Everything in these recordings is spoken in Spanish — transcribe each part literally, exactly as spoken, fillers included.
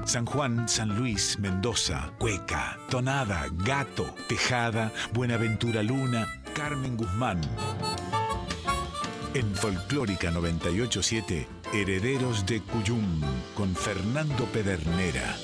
San Juan, San Luis, Mendoza, Cueca, Tonada, Gato, Tejada, Buenaventura Luna, Carmen Guzmán. En Folclórica noventa y ocho punto siete, Herederos de Cuyum, con Fernando Pedernera.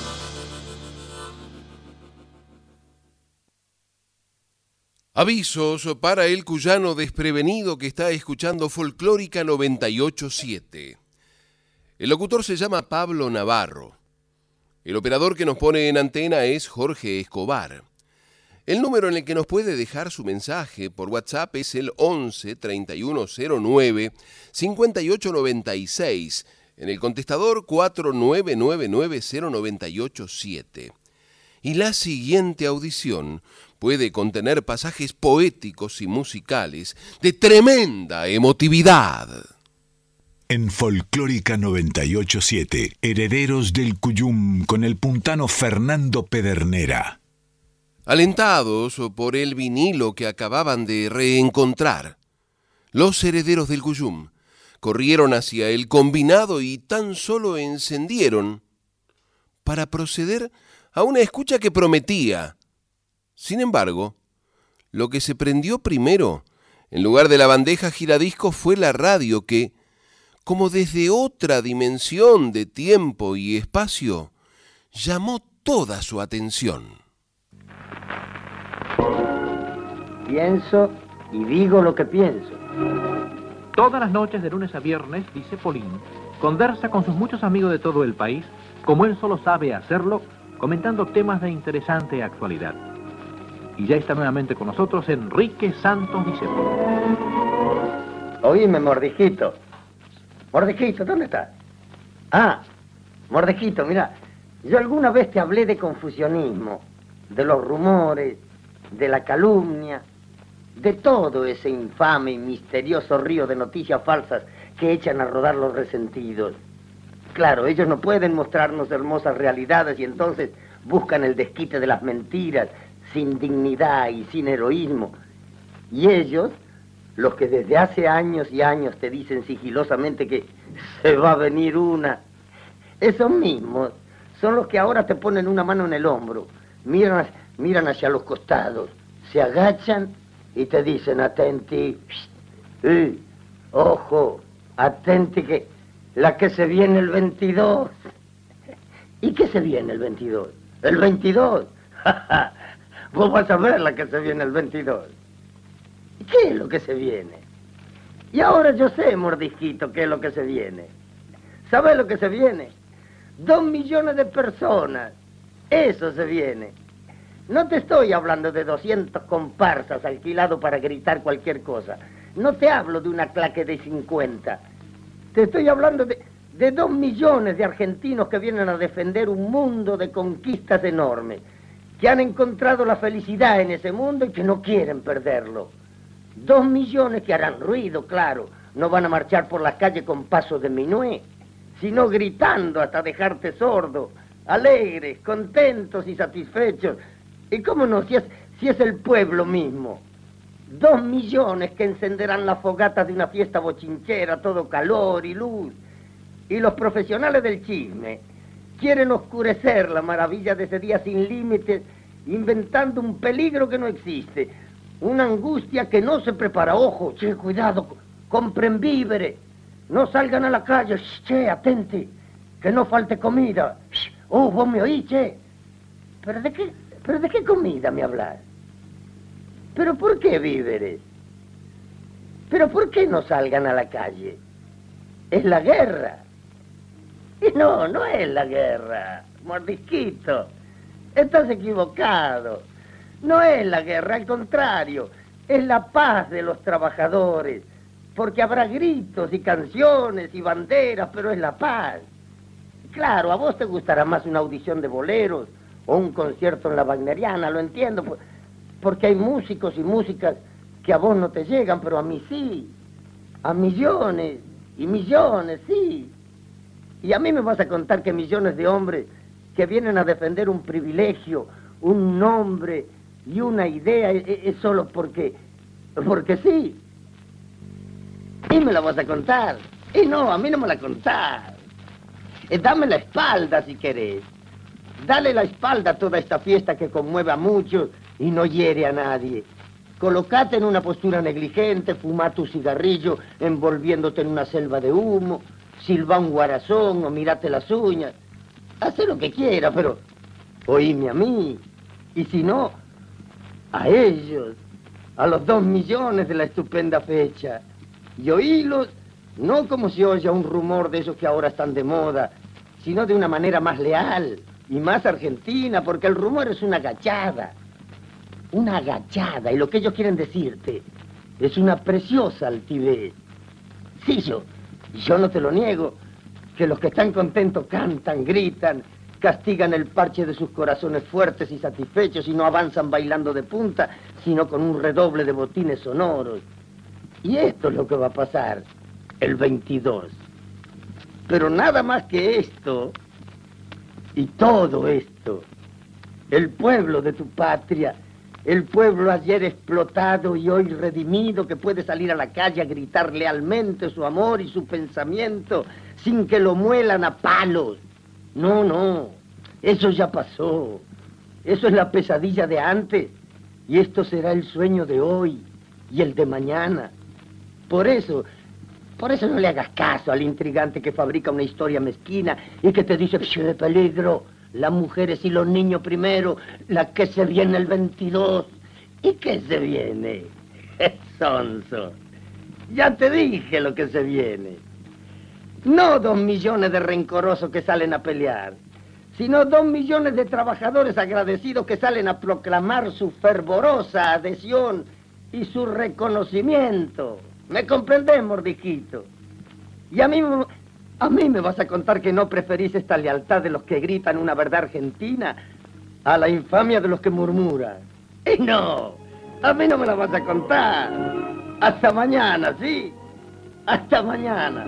Avisos para el cuyano desprevenido que está escuchando Folclórica noventa y ocho punto siete. El locutor se llama Pablo Navarro. El operador que nos pone en antena es Jorge Escobar. El número en el que nos puede dejar su mensaje por WhatsApp es el once, treinta y uno cero nueve, cincuenta y ocho noventa y seis, en el contestador cuatro nueve nueve nueve cero noventa y ocho siete. Y la siguiente audición puede contener pasajes poéticos y musicales de tremenda emotividad. En Folclórica noventa y ocho punto siete, Herederos del Cuyum, con el puntano Fernando Pedernera. Alentados por el vinilo que acababan de reencontrar, los herederos del Cuyum corrieron hacia el combinado y tan solo encendieron para proceder a una escucha que prometía. Sin embargo, lo que se prendió primero, en lugar de la bandeja giradiscos, fue la radio que, como desde otra dimensión de tiempo y espacio, llamó toda su atención. Pienso y digo lo que pienso. Todas las noches de lunes a viernes, dice Polín, conversa con sus muchos amigos de todo el país, como él solo sabe hacerlo, comentando temas de interesante actualidad. Y ya está nuevamente con nosotros Enrique Santos Discépolo. Oíme, Mordijito. Mordijito, ¿dónde estás? Ah, Mordijito, mira, yo alguna vez te hablé de confusionismo, de los rumores, de la calumnia, de todo ese infame y misterioso río de noticias falsas que echan a rodar los resentidos. Claro, ellos no pueden mostrarnos hermosas realidades y entonces buscan el desquite de las mentiras, sin dignidad y sin heroísmo. Y ellos, los que desde hace años y años te dicen sigilosamente que se va a venir una, esos mismos son los que ahora te ponen una mano en el hombro, miran, miran hacia los costados, se agachan y te dicen, atenti, eh, ojo, atenti que la que se viene el veintidós. ¿Y qué se viene el veintidós? ¿El veintidós? Vos vas a ver la que se viene el veintidós. ¿Qué es lo que se viene? Y ahora yo sé, Mordijito, qué es lo que se viene. ¿Sabes lo que se viene? Dos millones de personas. Eso se viene. No te estoy hablando de doscientos comparsas alquilados para gritar cualquier cosa. No te hablo de una claque de cincuenta. Te estoy hablando de, de dos millones de argentinos que vienen a defender un mundo de conquistas enormes, que han encontrado la felicidad en ese mundo y que no quieren perderlo. Dos millones que harán ruido, claro. No van a marchar por la calle con paso de minué, sino gritando hasta dejarte sordo, alegres, contentos y satisfechos. ¿Y cómo no? Si es, si es el pueblo mismo. Dos millones que encenderán las fogatas de una fiesta bochinchera, todo calor y luz. Y los profesionales del chisme quieren oscurecer la maravilla de ese día sin límites, inventando un peligro que no existe, una angustia que no se prepara. Ojo, che, cuidado, compren víveres, no salgan a la calle, che, atenti, que no falte comida. Oh, vos me oís, che. ¿Pero de qué, pero de qué comida me hablas? ¿Pero por qué víveres? ¿Pero por qué no salgan a la calle? Es la guerra. Y no, no es la guerra, Mordisquito. Estás equivocado. No es la guerra, al contrario. Es la paz de los trabajadores. Porque habrá gritos y canciones y banderas, pero es la paz. Claro, a vos te gustará más una audición de boleros o un concierto en la Wagneriana, lo entiendo, porque hay músicos y músicas que a vos no te llegan, pero a mí sí. A millones y millones, sí. Y a mí me vas a contar que millones de hombres que vienen a defender un privilegio, un nombre y una idea es, es solo porque, porque sí. Y me la vas a contar. Y no, a mí no me la contás. Eh, dame la espalda si querés. Dale la espalda a toda esta fiesta que conmueve a muchos y no hiere a nadie. Colocate en una postura negligente, fumá tu cigarrillo envolviéndote en una selva de humo, silbá un guarazón o mirate las uñas. Hacé lo que quiera, pero oíme a mí. Y si no, a ellos, a los dos millones de la estupenda fecha. Y oílos no como se oye un rumor de esos que ahora están de moda, sino de una manera más leal y más argentina, porque el rumor es una agachada. Una agachada, y lo que ellos quieren decirte es una preciosa altivez. Sí, yo, yo no te lo niego, que los que están contentos cantan, gritan, castigan el parche de sus corazones fuertes y satisfechos y no avanzan bailando de punta, sino con un redoble de botines sonoros. Y esto es lo que va a pasar el veintidós. Pero nada más que esto, y todo esto, el pueblo de tu patria, el pueblo ayer explotado y hoy redimido, que puede salir a la calle a gritar lealmente su amor y su pensamiento sin que lo muelan a palos. No, no, eso ya pasó. Eso es la pesadilla de antes y esto será el sueño de hoy y el de mañana. Por eso, por eso no le hagas caso al intrigante que fabrica una historia mezquina y que te dice que de peligro, las mujeres y los niños primero, la que se viene el veintidós. ¿Y qué se viene? Sonso. Ya te dije lo que se viene. No dos millones de rencorosos que salen a pelear, sino dos millones de trabajadores agradecidos que salen a proclamar su fervorosa adhesión y su reconocimiento. ¿Me comprendés, mordijito? Y a mí, a mí me vas a contar que no preferís esta lealtad de los que gritan una verdad argentina a la infamia de los que murmuran. Y no, a mí no me la vas a contar. Hasta mañana, ¿sí? Hasta mañana.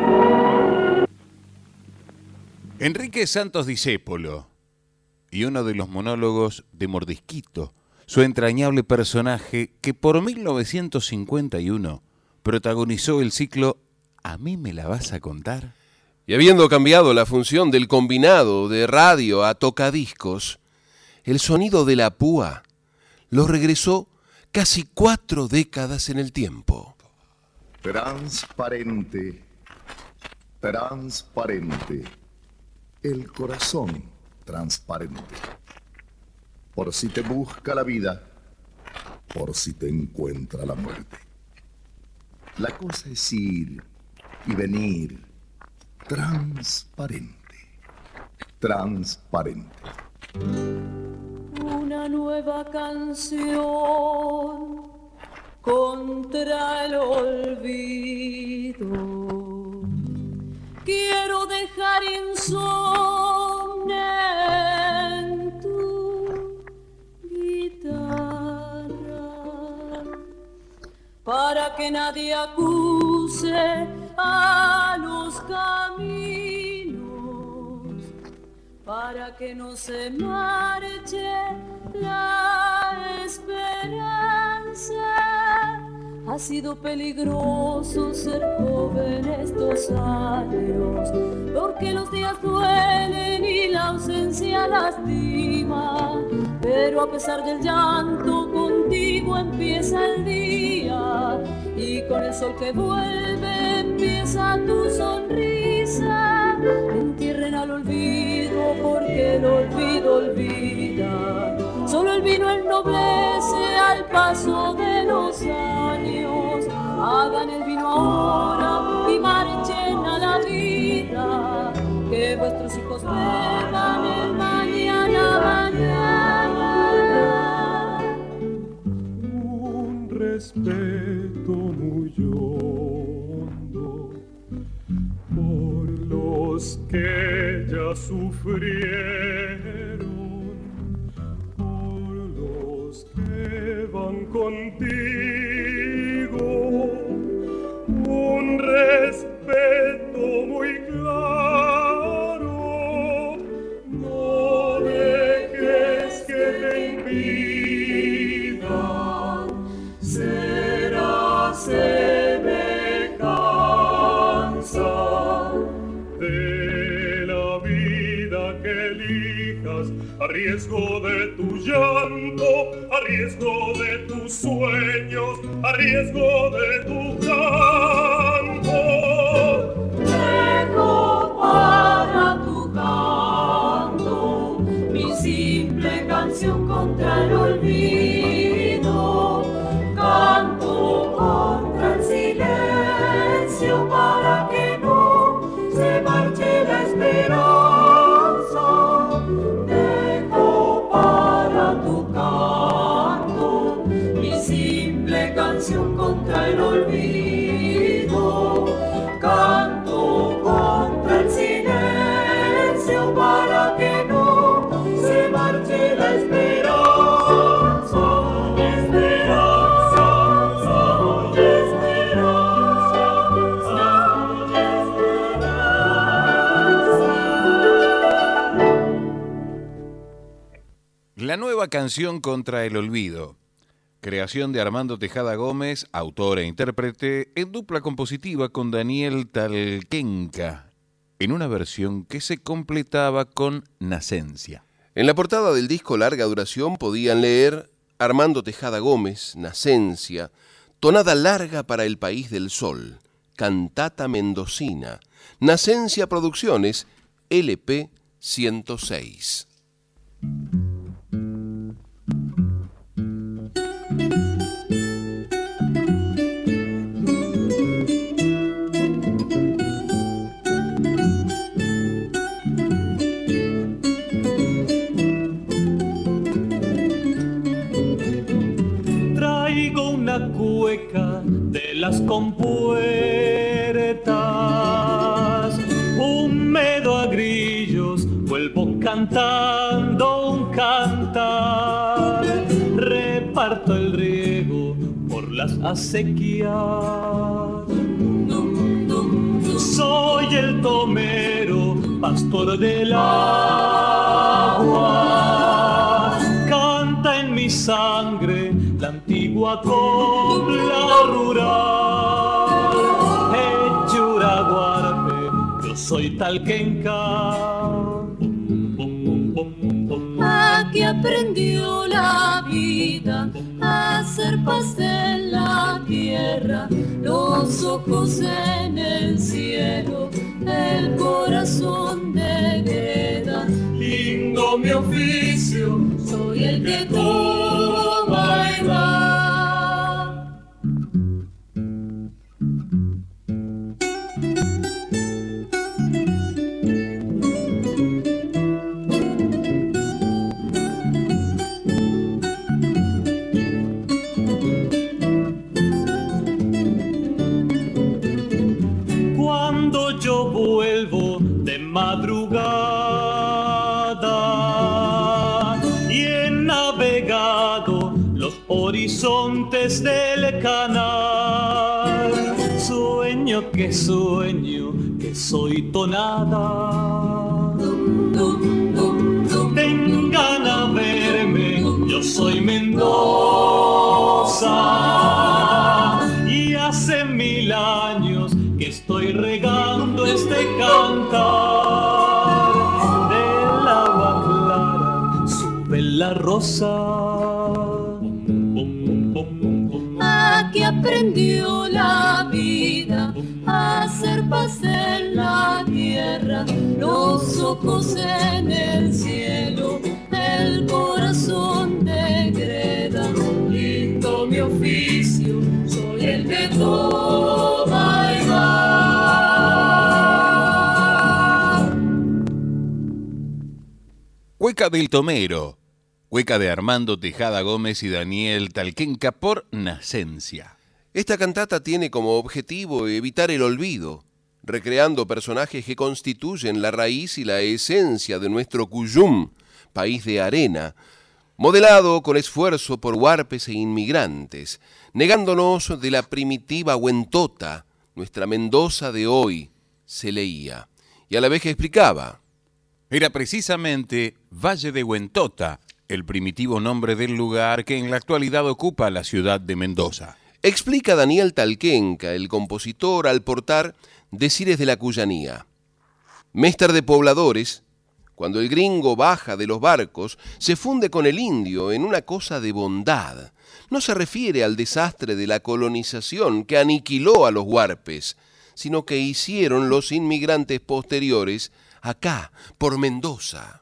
Enrique Santos Discépolo y uno de los monólogos de Mordisquito, su entrañable personaje que por mil novecientos cincuenta y uno protagonizó el ciclo ¿A mí me la vas a contar? Y habiendo cambiado la función del combinado de radio a tocadiscos, el sonido de la púa lo regresó casi cuatro décadas en el tiempo. Transparente, transparente, el corazón transparente. Por si te busca la vida, por si te encuentra la muerte. La cosa es ir y venir, transparente, transparente. Una nueva canción contra el olvido. Quiero dejar insomne en tu guitarra para que nadie acuse a los caminos, para que no se marche la esperanza. Ha sido peligroso ser joven estos años, porque los días duelen y la ausencia lastima. Pero a pesar del llanto, contigo empieza el día, y con el sol que vuelve empieza tu sonrisa. Entierren al olvido, porque el olvido olvida. Solo el vino ennoblece al paso de los años. Hagan el vino ahora y marchen a la vida, que vuestros hijos beban el mañana, mañana. Un respeto muy hondo por los que ya sufrieron, que van contigo, un respeto muy claro. No dejes que te impidan ser a semejanza de esperas, a riesgo de tu llanto, a riesgo de tus sueños, a riesgo de tu canto. Dejo para tu canto mi simple canción contra el olvido, canto contra el silencio para que no se marche la esperanza. Dejo para tu canto mi simple canción contra el olvido, canto contra el silencio para que no se marche la esperanza. Esperanza, esperanza, esperanza. La nueva canción contra el olvido. Creación de Armando Tejada Gómez, autor e intérprete, en dupla compositiva con Daniel Talquenca, en una versión que se completaba con Nacencia. En la portada del disco larga duración podían leer Armando Tejada Gómez, Nacencia, tonada larga para el país del sol, cantata mendocina, Nacencia Producciones, L P ciento seis. Traigo una cueca de las compuertas, un medo a grillos, vuelvo cantando un cantar, reparto el riego por las acequias. Soy el tomero, pastor del agua, canta en mi sangre la antigua copla rural. Hechura guarpe, yo soy Talquenca. Aquí aprendió la vida a hacer paz en la tierra, los ojos en el cielo, el corazón de greda. Lindo mi oficio, Soy el que toma y va. cuando yo vuelvo de madrugada y he navegado los horizontes del canal, sueño que sueño que soy tonada. Vengan a verme, yo soy Mendoza y hace mil años que estoy regando este cantar. Del agua clara sube la rosa. Aquí aprendió la vida a hacer paz en la tierra, los ojos en el cielo, el corazón de greda. Lindo mi oficio, soy el que toma y va. Cueca del Tomero, cueca de Armando Tejada Gómez y Daniel Talquenca por Nacencia. Esta cantata tiene como objetivo evitar el olvido, recreando personajes que constituyen la raíz y la esencia de nuestro Cuyum, país de arena, modelado con esfuerzo por huarpes e inmigrantes, negándonos de la primitiva Huentota, nuestra Mendoza de hoy, se leía, y a la vez que explicaba. Era precisamente Valle de Huentota, el primitivo nombre del lugar que en la actualidad ocupa la ciudad de Mendoza. Explica Daniel Talquenca, el compositor, al portar Decires de la Cuyanía. Méster de pobladores, cuando el gringo baja de los barcos, se funde con el indio en una cosa de bondad. No se refiere al desastre de la colonización que aniquiló a los huarpes, sino que hicieron los inmigrantes posteriores acá, por Mendoza.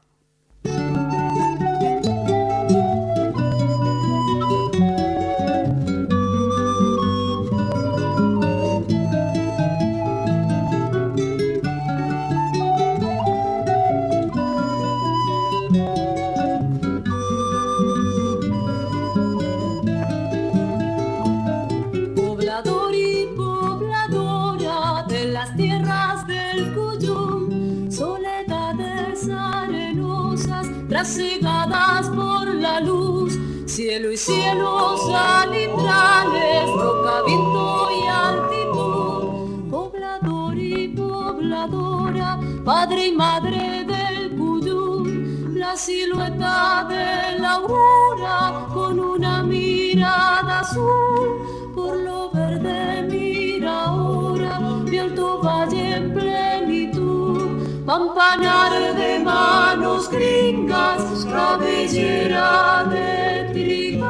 Cegadas por la luz, cielo y cielos alimbrales, roca, viento y altitud, poblador y pobladora, padre y madre del Cuyum, la silueta de la aurora con una mirada azul, por lo verde mira ahora, de alto valle en plenitud, pampanar de manos gringas, cabellera de trigal.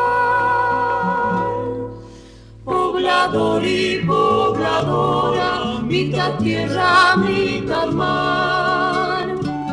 Poblador y pobladora, mitad tierra, mitad mar.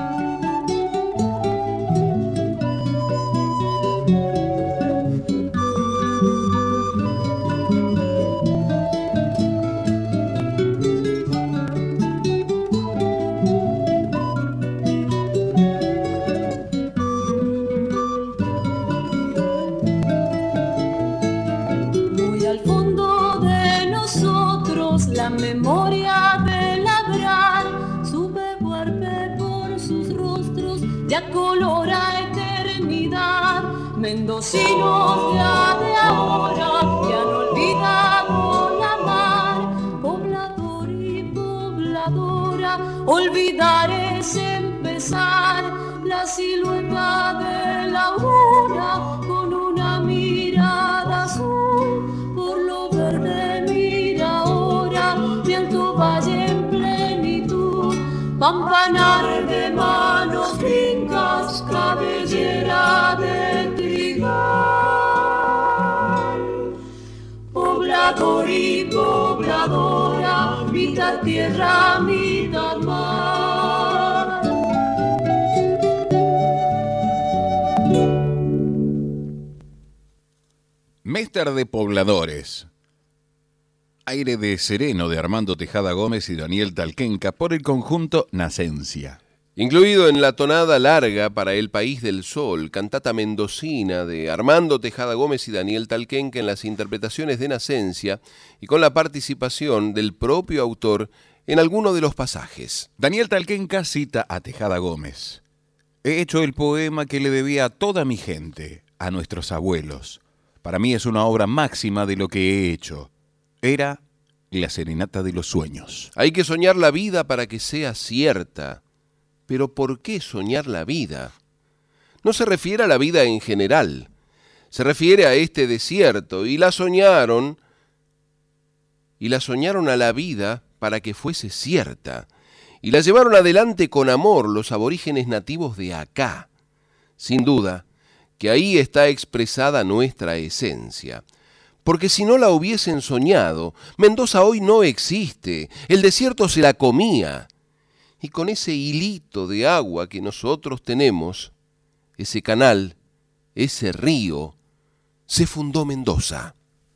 La memoria de labrar sube huarpe por sus rostros, ya colora eternidad. Mendocinos ya de ahora que han olvidado la mar. Poblador y pobladora, olvidar es empezar. La silueta de la aurora con una mirada azul, por lo verde mira ahora, viento valle en plenitud, pampanar de manos gringas, cabellera de trigal. Poblador y pobladora, mitad tierra, mitad mar. Méster de pobladores. Aire de sereno de Armando Tejada Gómez y Daniel Talquenca por el conjunto Nacencia. Incluido en la tonada larga para El País del Sol, cantata mendocina de Armando Tejada Gómez y Daniel Talquenca en las interpretaciones de Nacencia y con la participación del propio autor en alguno de los pasajes. Daniel Talquenca cita a Tejada Gómez. He hecho el poema que le debía a toda mi gente, a nuestros abuelos. Para mí es una obra máxima de lo que he hecho. Era la serenata de los sueños. Hay que soñar la vida para que sea cierta. Pero ¿por qué soñar la vida? No se refiere a la vida en general. Se refiere a este desierto y la soñaron, y la soñaron a la vida para que fuese cierta. Y la llevaron adelante con amor los aborígenes nativos de acá. Sin duda que ahí está expresada nuestra esencia. Porque si no la hubiesen soñado, Mendoza hoy no existe, el desierto se la comía. Y con ese hilito de agua que nosotros tenemos, ese canal, ese río, se fundó Mendoza.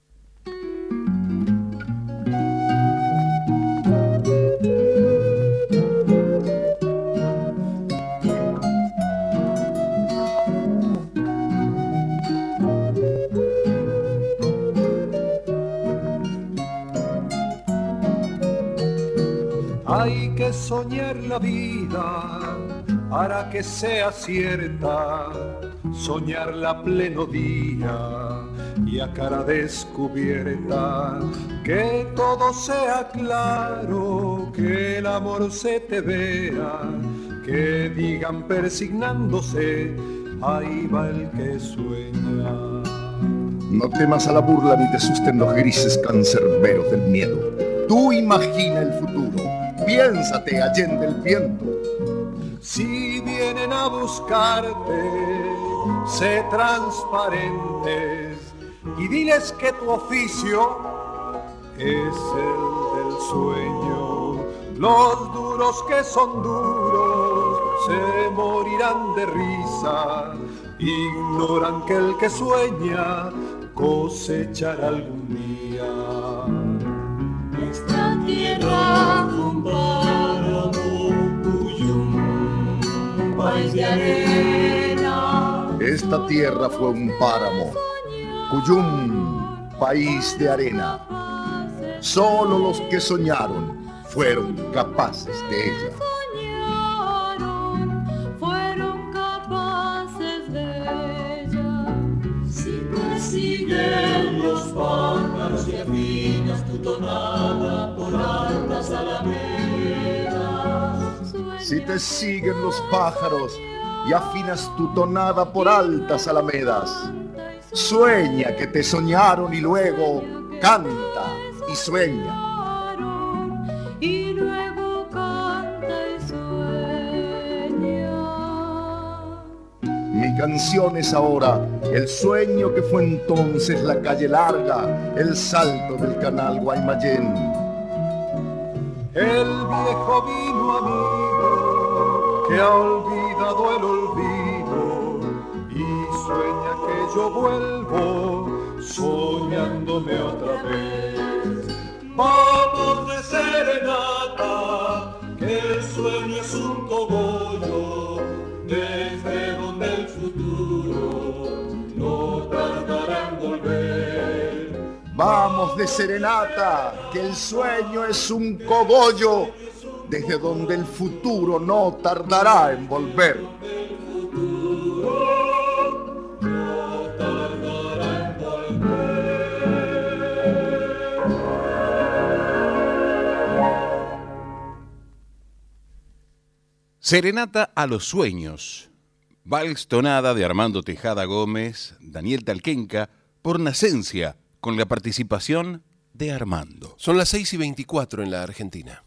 Hay que soñar la vida para que sea cierta, soñarla a pleno día y a cara descubierta, que todo sea claro, que el amor se te vea, que digan persignándose, ahí va el que sueña. No temas a la burla ni te asusten los grises cancerberos del miedo. Tú imagina el futuro, piénsate allende el viento. Si vienen a buscarte, sé transparentes y diles que tu oficio es el del sueño. Los duros que son duros se morirán de risa, ignoran que el que sueña cosechará algún día. Esta tierra fue un páramo, Cuyum, país de arena. Esta tierra fue un páramo, Cuyum, país de arena. Solo los que soñaron fueron capaces de ella. Soñaron, fueron capaces de ella. Si te siguen los pájaros y afinas tu tonada por altas alamedas. Si te siguen los pájaros y afinas tu tonada por altas alamedas, sueña que te soñaron y luego canta y sueña. Y luego canta y sueña. Mi canción es ahora el sueño que fue entonces la calle larga, el salto del canal Guaymallén. El viejo vino amigo que ha olvidado el olvido y sueña que yo vuelvo soñándome otra vez. Vamos de serenata, que el sueño es un cogollo, desde donde el futuro no tardará en volver. Vamos de serenata, que el sueño es un cogollo, desde donde el futuro no tardará en volver. Serenata a los sueños. Vals tonada de Armando Tejada Gómez, Daniel Talquenca, por Nacencia, con la participación de Armando. Son las seis y veinticuatro en la Argentina.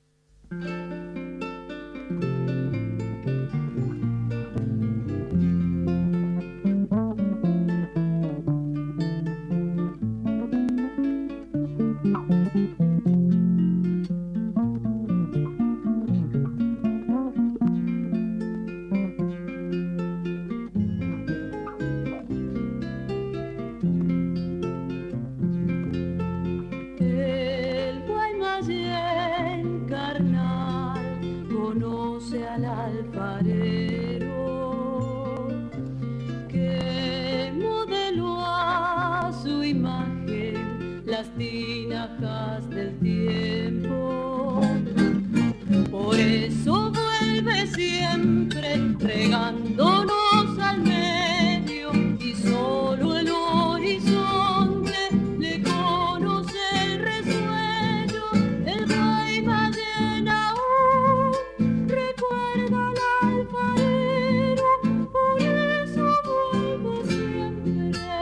tinajas del tiempo. Por eso vuelve siempre regándonos al medio y solo el horizonte le conoce el resuello. El Guaymallén aún recuerda al alfarero, por eso vuelve siempre.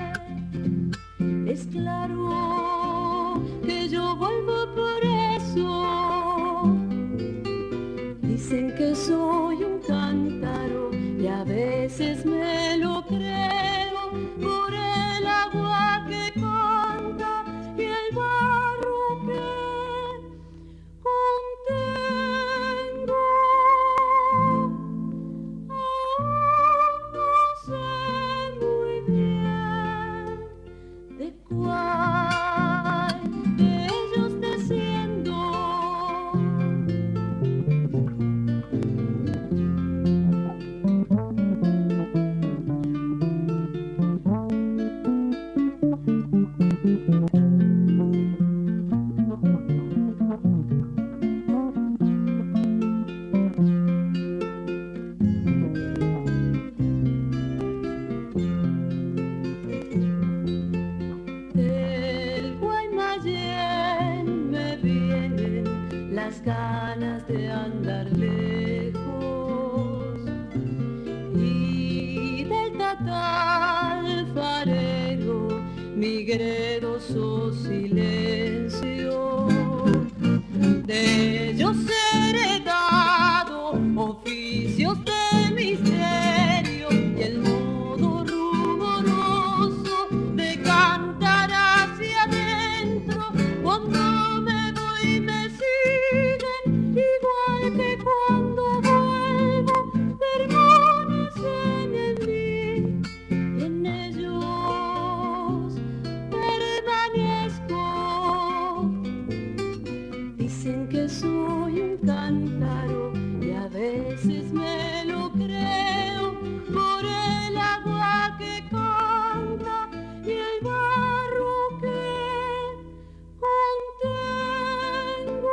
Es claro que yo vuelvo por eso. Dicen que soy un cántaro y a veces me lo creo por el agua que canta y el barro que contengo. Aún no sé muy bien de cuál de ellos desciendo. Del Guaymallén me vienen las ganas de andar lejos y del tatalfarero mi gredoso silencio. De ellos heredado oficios de veces me lo creo por el agua que canta y el barro que contengo.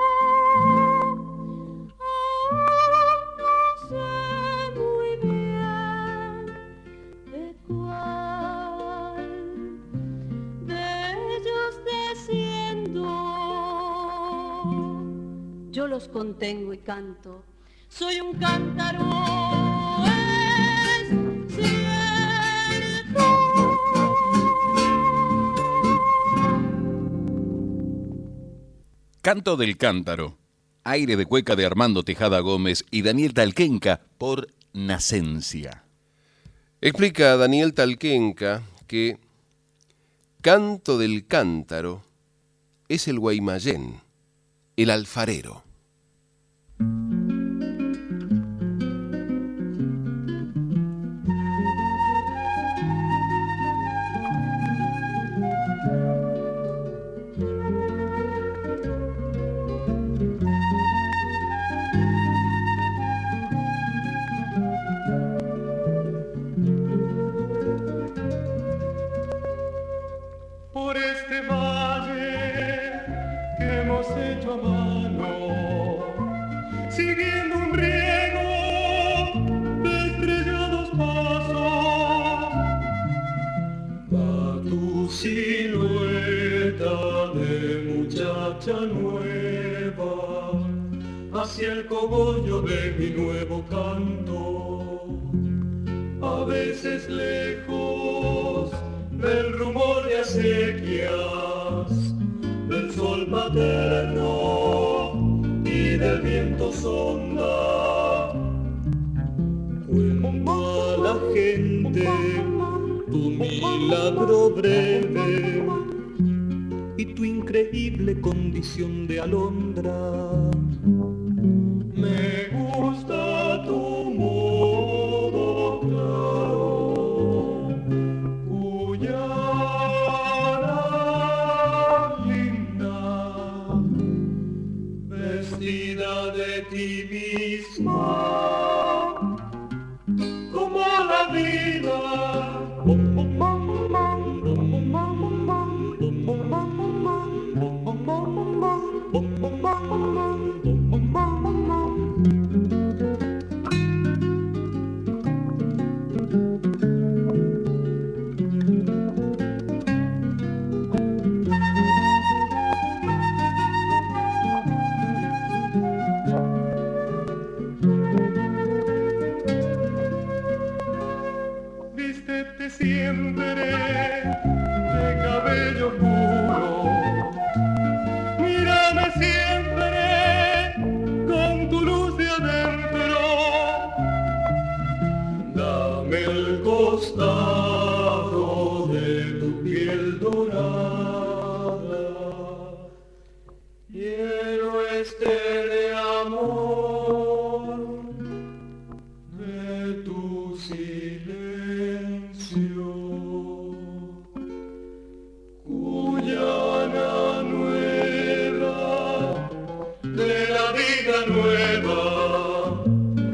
Aún no sé muy bien de cuál de ellos desciendo. Yo los contengo y canto. Soy un cántaro, es cierto. Canto del Cántaro, aire de cueca de Armando Tejada Gómez y Daniel Talquenca por Nacencia. Explica Daniel Talquenca que Canto del Cántaro es el Guaymallén, el alfarero. Por este valle que hemos hecho a mano, siguiendo un riego de estrellados pasos, va tu silueta de muchacha nueva hacia el cogollo de mi nuevo canto, a veces lejos del rumor de acequias, del sol paterno y del viento sonda. Cuento a la gente tu milagro breve y tu increíble condición de alondra. Me gusta tu modo claro, vestida de ti misma, como la vida. Vístete siempre de cabello puro, mírame siempre con tu luz de adentro, dame el costado de tu piel dorada, quiero este de amor de tu silencio. Guyana nueva, de la vida nueva,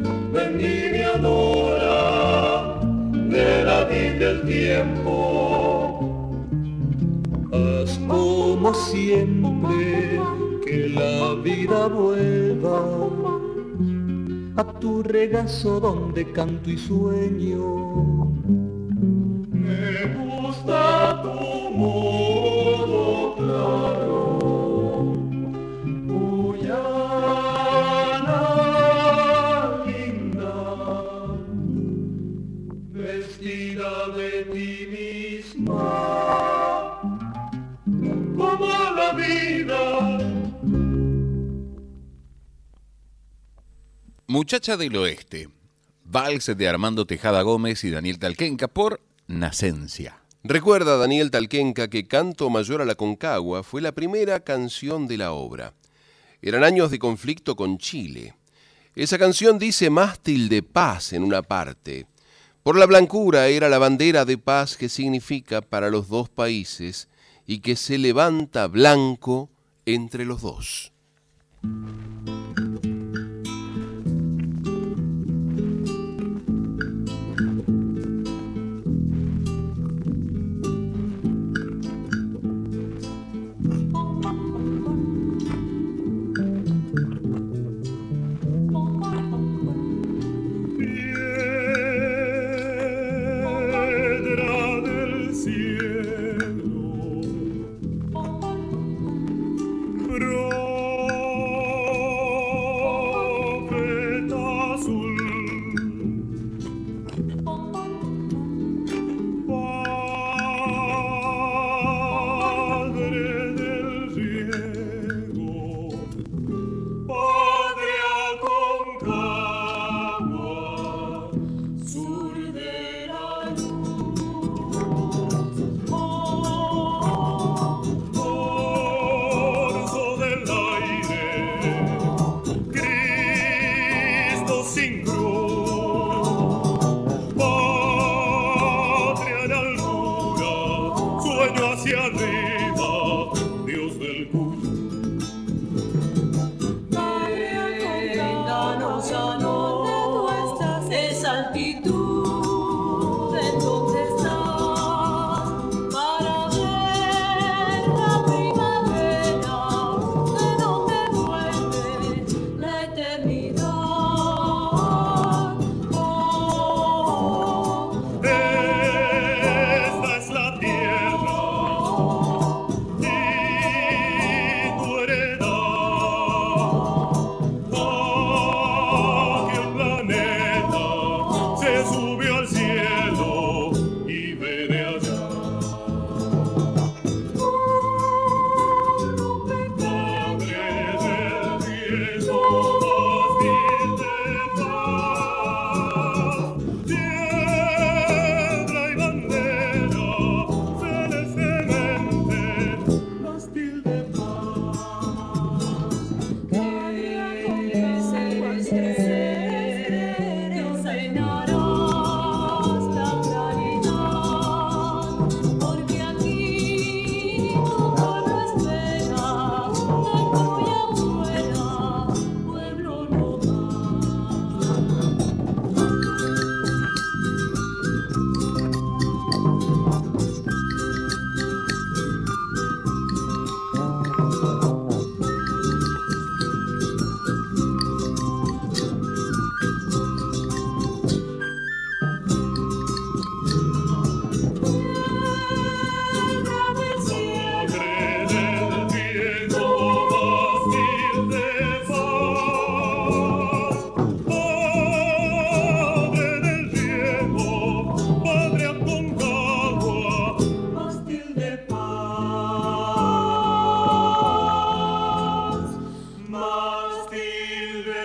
vendimiadora de la vida del tiempo. Haz como siempre que la vida vuelva a tu regazo donde canto y sueño. Me gusta tu modo claro, Guyana linda, vestida de ti misma, como la vida. Muchacha del Oeste, vals de Armando Tejada Gómez y Daniel Talquenca por Nacencia. Recuerda Daniel Talquenca que Canto Mayor a la Concagua fue la primera canción de la obra. Eran años de conflicto con Chile. Esa canción dice mástil de paz en una parte. Por la blancura era la bandera de paz que significa para los dos países y que se levanta blanco entre los dos. sin cruz. Patria en altura, sueño hacia arriba, Dios del Cuyo. Patria, conténtanos ya no de nuestras esa altitud en donde estás, para ver la primavera de donde vuelve la eternidad. Oh, Esta es la tierra y tu heredad. Aquel planeta se subió al cielo y ve de allá. Padre del riesgo, mástil de paz, piedra y bandera, celestemente, mástil de porque aquí tu pueblo espera, dentro y afuera, pueblo no Padre del viento, mástil de paz. Padre del viento, Padre Aconcagua, mástil de paz. Mástil de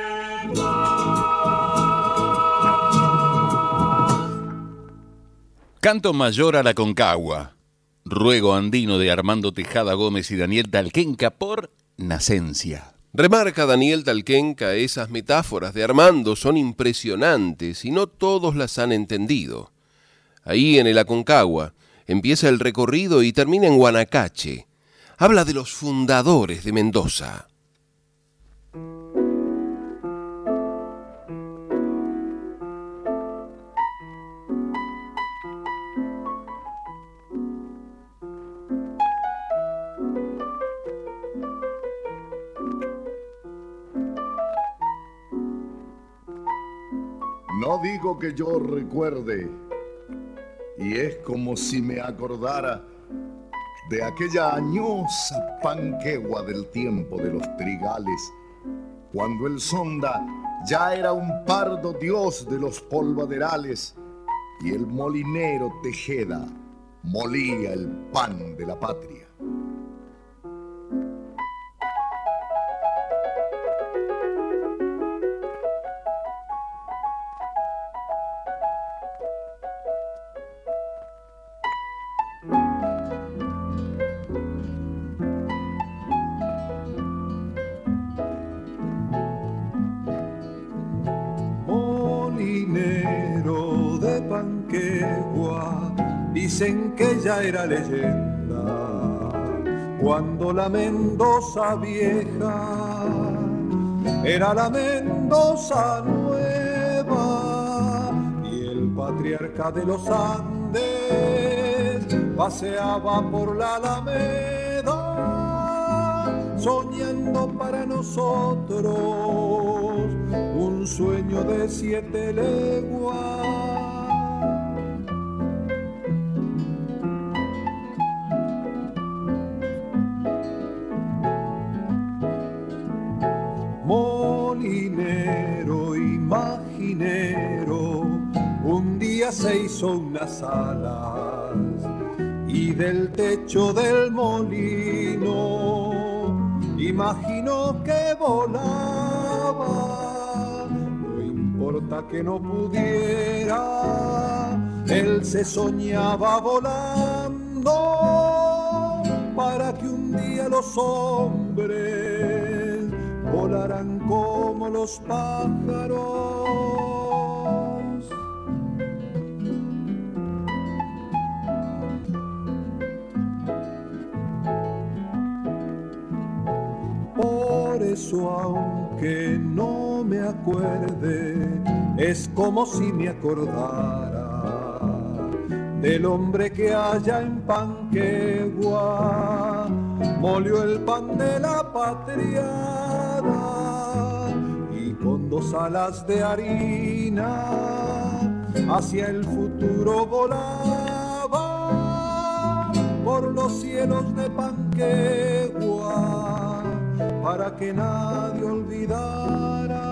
Canto mayor a la Concagua. Ruego andino de Armando Tejada Gómez y Daniel Talquenca por Nacencia. Remarca Daniel Talquenca, esas metáforas de Armando son impresionantes y no todos las han entendido. Ahí en el Aconcagua empieza el recorrido y termina en Guanacache. Habla de los fundadores de Mendoza. No digo que yo recuerde, y es como si me acordara de aquella añosa Panquegua del tiempo de los trigales, cuando el sonda ya era un pardo dios de los polvaderales y el molinero Tejeda molía el pan de la patria. Molinero de Panquegua, dicen que ya era leyenda, cuando la Mendoza vieja era la Mendoza nueva, y el patriarca de los Andes paseaba por la Alameda, soñando para nosotros un sueño de siete leguas. Molinero, imaginero, un día se hizo unas alas y del techo del molino imaginó que volaba. No importa que no pudiera, él se soñaba volando para que un día los hombres volaran volarán como los pájaros. Por eso, aunque no me acuerde, es como si me acordara del hombre que allá en Panquegua molió el pan de la patriada y con dos alas de harina hacia el futuro volaba por los cielos de Panquegua para que nadie olvidara.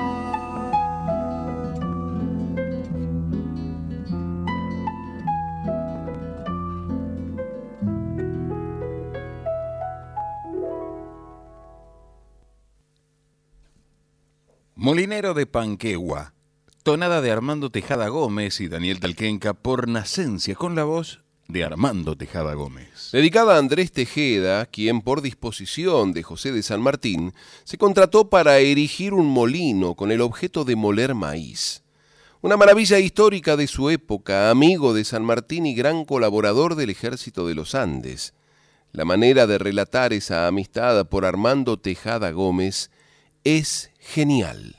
Molinero de Panquegua, tonada de Armando Tejada Gómez y Daniel Talquenca por Nacencia, con la voz de Armando Tejada Gómez. Dedicada a Andrés Tejeda, quien por disposición de José de San Martín se contrató para erigir un molino con el objeto de moler maíz. Una maravilla histórica de su época, amigo de San Martín y gran colaborador del Ejército de los Andes. La manera de relatar esa amistad por Armando Tejada Gómez es genial.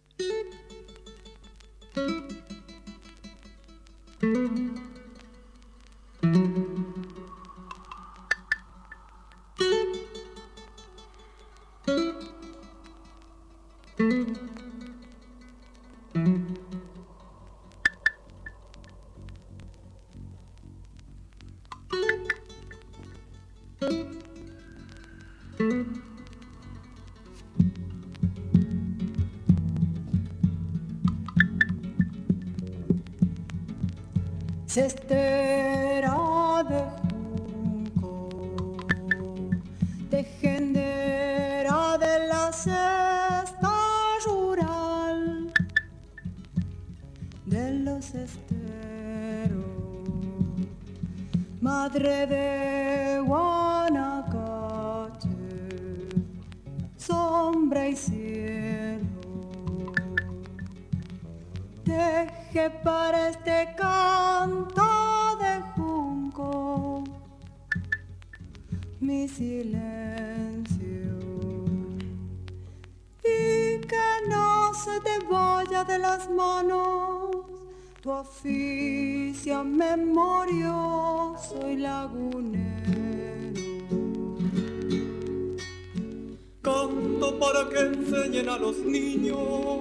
Cestera de junco, tejedera de la cesta rural, de los esteros, madre de Guanacache, sombra y cielo. Teje para este canto de junco mi silencio y que no se te vaya de las manos tu oficio memorioso y lagunero. Canto para que enseñen a los niños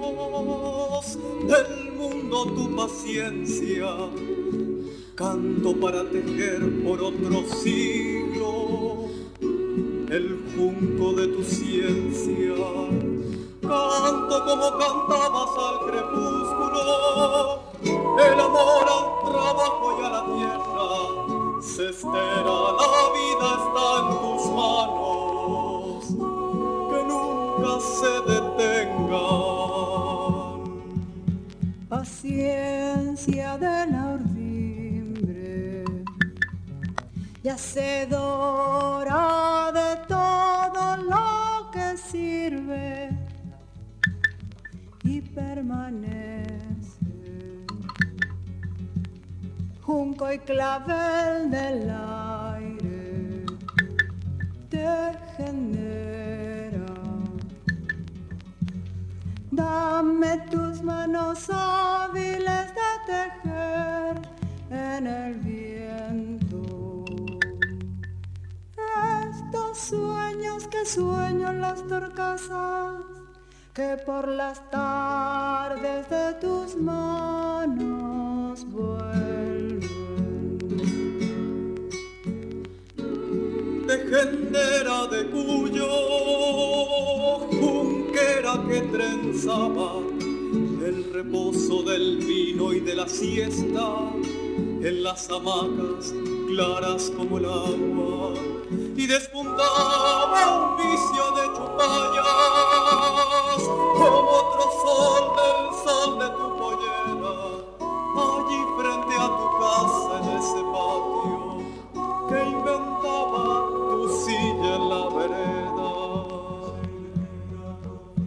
del mundo tu paciencia. Canto para tejer por otro siglo el junco de tu ciencia. Canto como cantabas al crepúsculo, el amor al trabajo y a la tierra. Cestera, la vida está en tus manos, que nunca se detengan. Paciencia de la urdimbre y hacedora de todo lo que sirve y permanece. Junco y clavel del aire te genera. Dame tus manos hábiles de tejer en el viento estos sueños que sueño en las torcasas, que por las tardes de tus manos vuelven. Tejedera de Cuyo, junquera que trenzaba el reposo del vino y de la siesta en las hamacas claras como el agua, y despuntaba un vicio de chupallas como otro sol del sol de tu pollera, allí frente a tu casa en ese patio que inventaba tu silla en la vereda.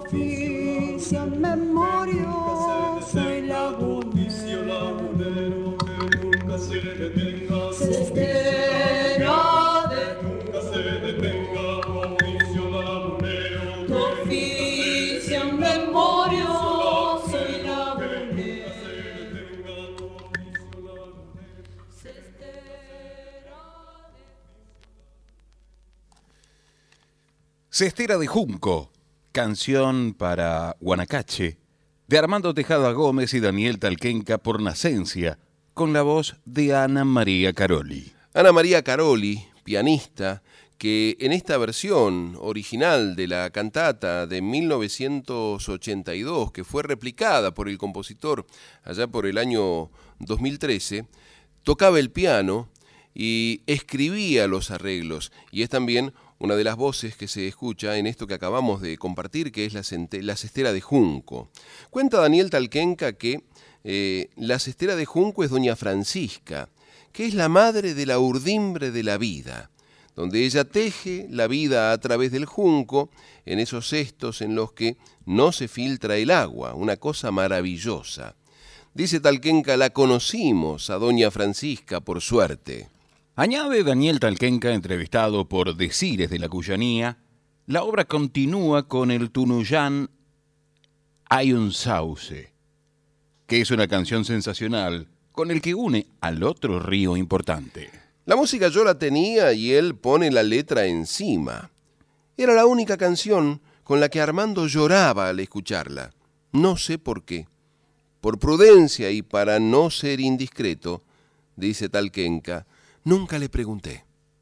oficio en memoria, soy lagunero, que nunca se detenga, se espera de nunca se detenga, oficio lagunero, tu oficio en memoria, soy lagunero, se espera de Cestera de Junco, canción para Guanacache, de Armando Tejada Gómez y Daniel Talquenca por Nacencia, con la voz de Ana María Caroli. Ana María Caroli, pianista, que en esta versión original de la cantata de mil novecientos ochenta y dos, que fue replicada por el compositor allá por el año dos mil trece, tocaba el piano y escribía los arreglos, y es también una de las voces que se escucha en esto que acabamos de compartir, que es la, cente, la cestera de Junco. Cuenta Daniel Talquenca que eh, la cestera de Junco es doña Francisca, que es la madre de la urdimbre de la vida, donde ella teje la vida a través del junco, en esos cestos en los que no se filtra el agua, una cosa maravillosa. Dice Talquenca, la conocimos a doña Francisca por suerte. Añade Daniel Talquenca, entrevistado por Decires de la Cuyanía, la obra continúa con el Tunuyán Hay un sauce, que es una canción sensacional con el que une al otro río importante. La música yo la tenía y él pone la letra encima. Era la única canción con la que Armando lloraba al escucharla. No sé por qué. Por prudencia y para no ser indiscreto, dice Talquenca, nunca le pregunté.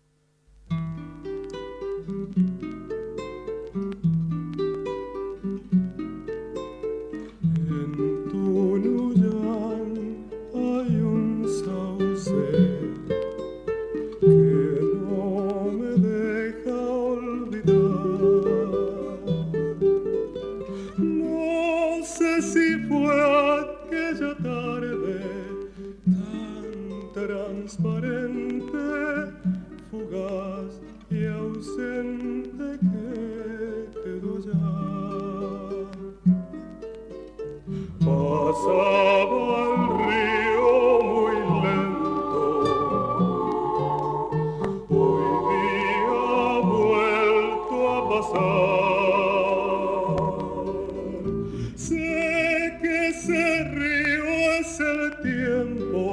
En Tunuyán hay un sauce que no me deja olvidar. No sé si fue aquella tarde tan transparente, fugaz y ausente que quedó ya. Pasaba el río muy lento, hoy día ha vuelto a pasar. Sé que ese río es el tiempo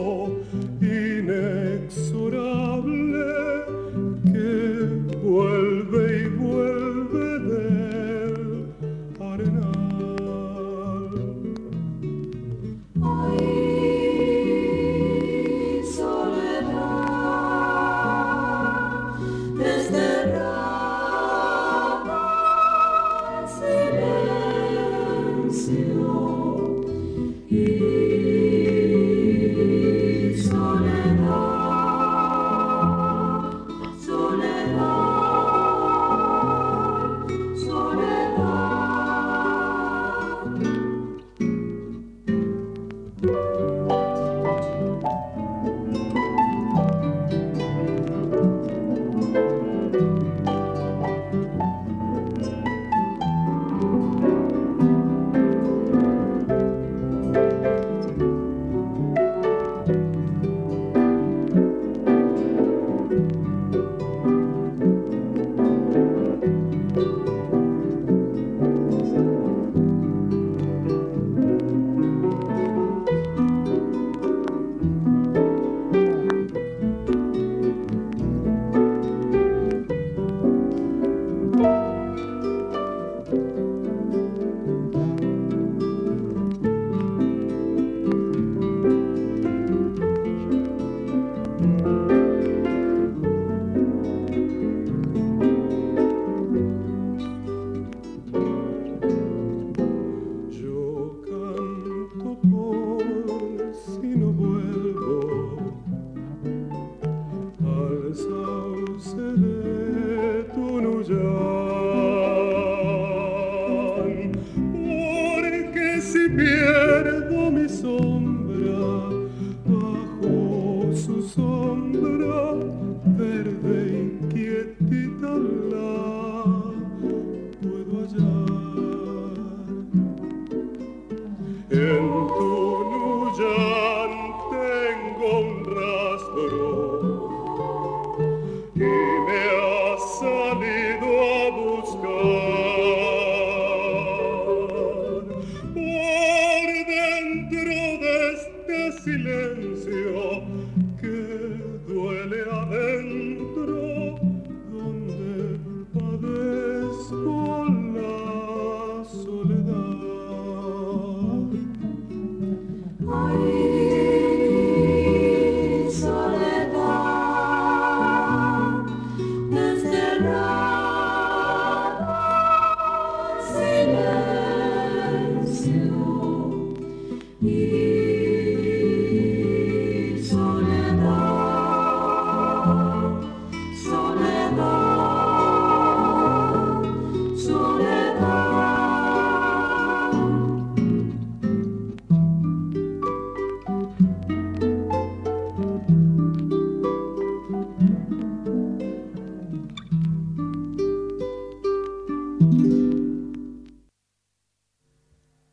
inexorable que vuelve y vuelve del arenal. Ay, soledad, desterrada en silencio, y soledad, soledad, quietita la puedo hallar.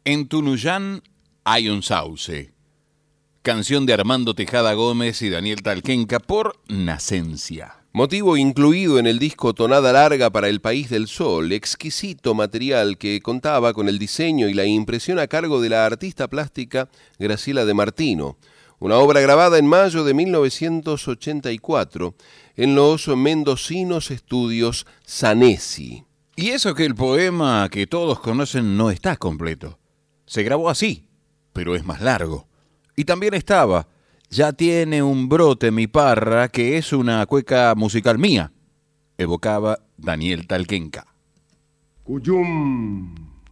En Tunuyán hay un sauce. Canción de Armando Tejada Gómez y Daniel Talquenca por Nacencia. Motivo incluido en el disco Tonada Larga para el País del Sol, exquisito material que contaba con el diseño y la impresión a cargo de la artista plástica Graciela de Martino. Una obra grabada en mayo de mil novecientos ochenta y cuatro en los mendocinos estudios Sanesi. Y eso que el poema que todos conocen no está completo. Se grabó así, pero es más largo. Y también estaba Ya tiene un brote mi parra, que es una cueca musical mía, evocaba Daniel Talquenca. Cuyum,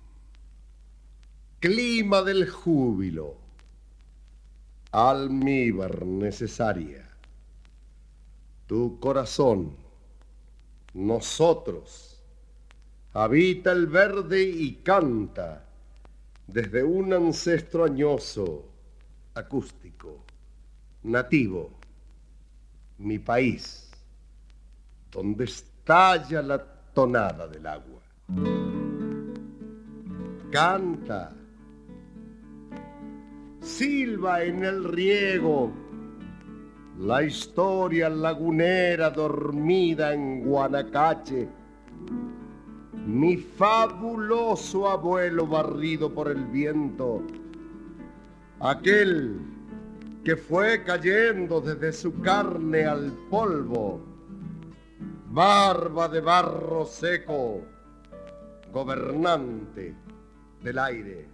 clima del júbilo, almíbar necesaria, tu corazón, nosotros, habita el verde y canta desde un ancestro añoso, acústico, nativo, mi país, donde estalla la tonada del agua. Canta, silba en el riego la historia lagunera dormida en Guanacache, mi fabuloso abuelo barrido por el viento, aquel que fue cayendo desde su carne al polvo, barba de barro seco, gobernante del aire.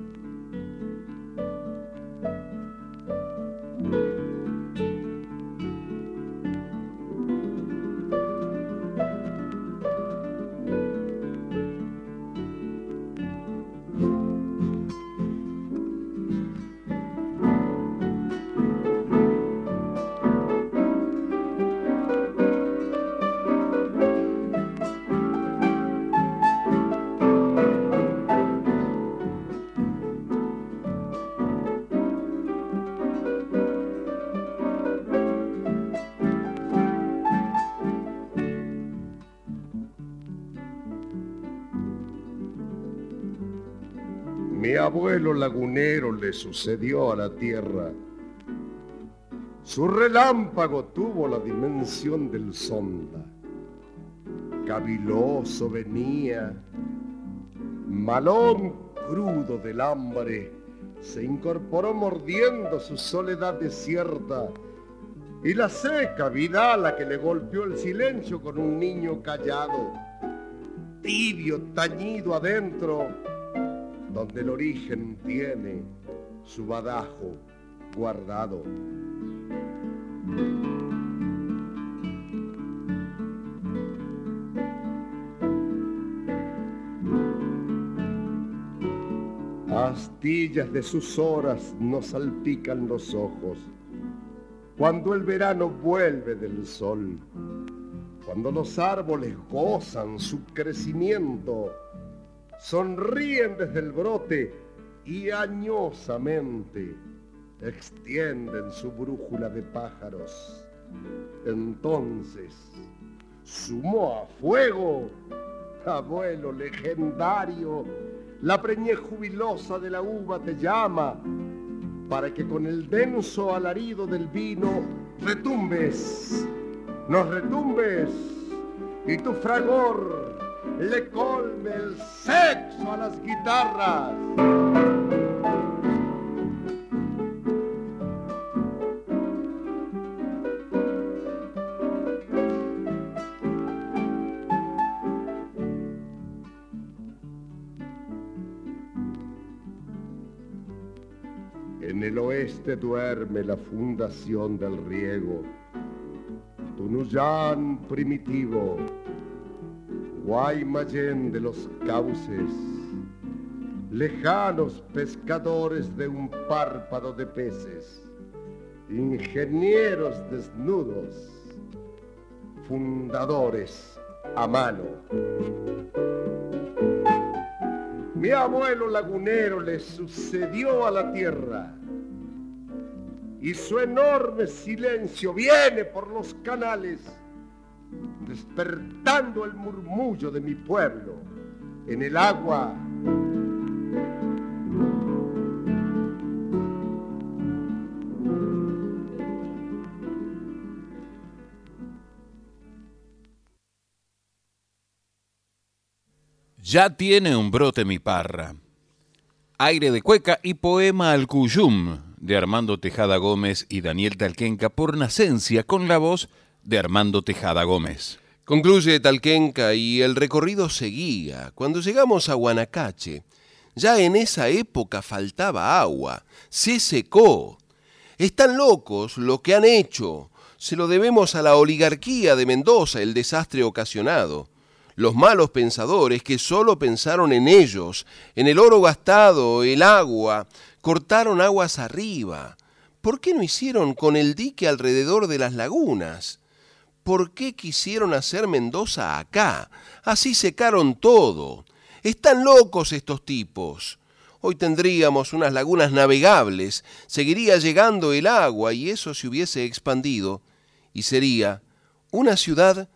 Mi abuelo lagunero le sucedió a la tierra. Su relámpago tuvo la dimensión del sonda. Caviloso venía, malón crudo del hambre, se incorporó mordiendo su soledad desierta y la seca vidala que le golpeó el silencio con un niño callado, tibio, tañido adentro, donde el origen tiene su badajo guardado. Astillas de sus horas nos salpican los ojos, cuando el verano vuelve del sol, cuando los árboles gozan su crecimiento, sonríen desde el brote y añosamente extienden su brújula de pájaros. Entonces, sumó a fuego, abuelo legendario, la preñez jubilosa de la uva te llama, para que con el denso alarido del vino retumbes, nos retumbes, y tu fragor le colme el sexo a las guitarras. En el oeste duerme la fundación del riego, Tunuyán primitivo, Guaymallén de los cauces, lejanos pescadores de un párpado de peces, ingenieros desnudos, fundadores a mano. Mi abuelo lagunero le sucedió a la tierra y su enorme silencio viene por los canales, despertando el murmullo de mi pueblo en el agua. Ya tiene un brote mi parra. Aire de cueca y poema al cuyum de Armando Tejada Gómez y Daniel Talquenca por Nacencia con la voz de Armando Tejada Gómez. Concluye Talquenca y el recorrido seguía. Cuando llegamos a Guanacache, ya en esa época faltaba agua, se secó. Están locos lo que han hecho. Se lo debemos a la oligarquía de Mendoza, el desastre ocasionado. Los malos pensadores que solo pensaron en ellos, en el oro gastado, el agua, cortaron aguas arriba. ¿Por qué no hicieron con el dique alrededor de las lagunas? ¿Por qué quisieron hacer Mendoza acá? Así secaron todo. Están locos estos tipos. Hoy tendríamos unas lagunas navegables, seguiría llegando el agua y eso se hubiese expandido y sería una ciudad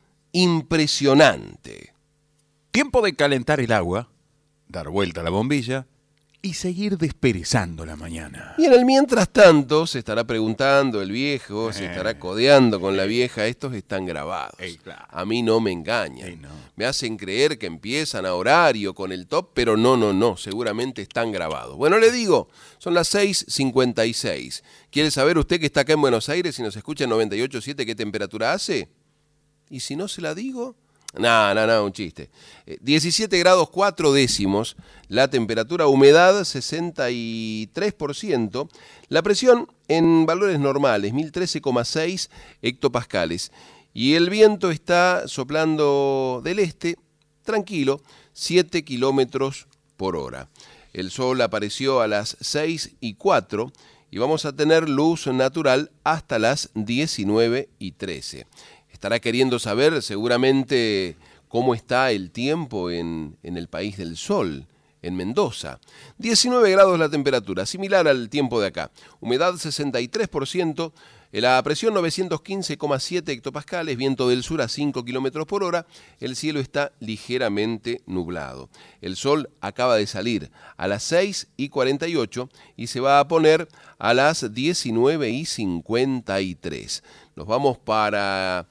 impresionante. Tiempo de calentar el agua, dar vuelta a la bombilla y seguir desperezando la mañana. Y en el mientras tanto se estará preguntando el viejo, eh, se estará codeando con eh, la vieja, estos están grabados. Eh, claro. A mí no me engañan. Eh, no. Me hacen creer que empiezan a horario con el top, pero no, no, no, seguramente están grabados. Bueno, le digo, son las seis cincuenta y seis. ¿Quiere saber usted que está acá en Buenos Aires y nos escucha en noventa y ocho punto siete qué temperatura hace? ¿Y si no se la digo? No, no, no, un chiste. Eh, diecisiete grados cuatro décimos, la temperatura, humedad sesenta y tres por ciento, la presión en valores normales, mil trece coma seis hectopascales. Y el viento está soplando del este, tranquilo, siete kilómetros por hora. El sol apareció a las seis y cuatro y vamos a tener luz natural hasta las diecinueve y trece. Estará queriendo saber seguramente cómo está el tiempo en, en el país del sol, en Mendoza. diecinueve grados la temperatura, similar al tiempo de acá. Humedad sesenta y tres por ciento, la presión novecientos quince coma siete hectopascales, viento del sur a cinco kilómetros por hora, el cielo está ligeramente nublado. El sol acaba de salir a las seis y cuarenta y ocho y se va a poner a las diecinueve y cincuenta y tres. Nos vamos para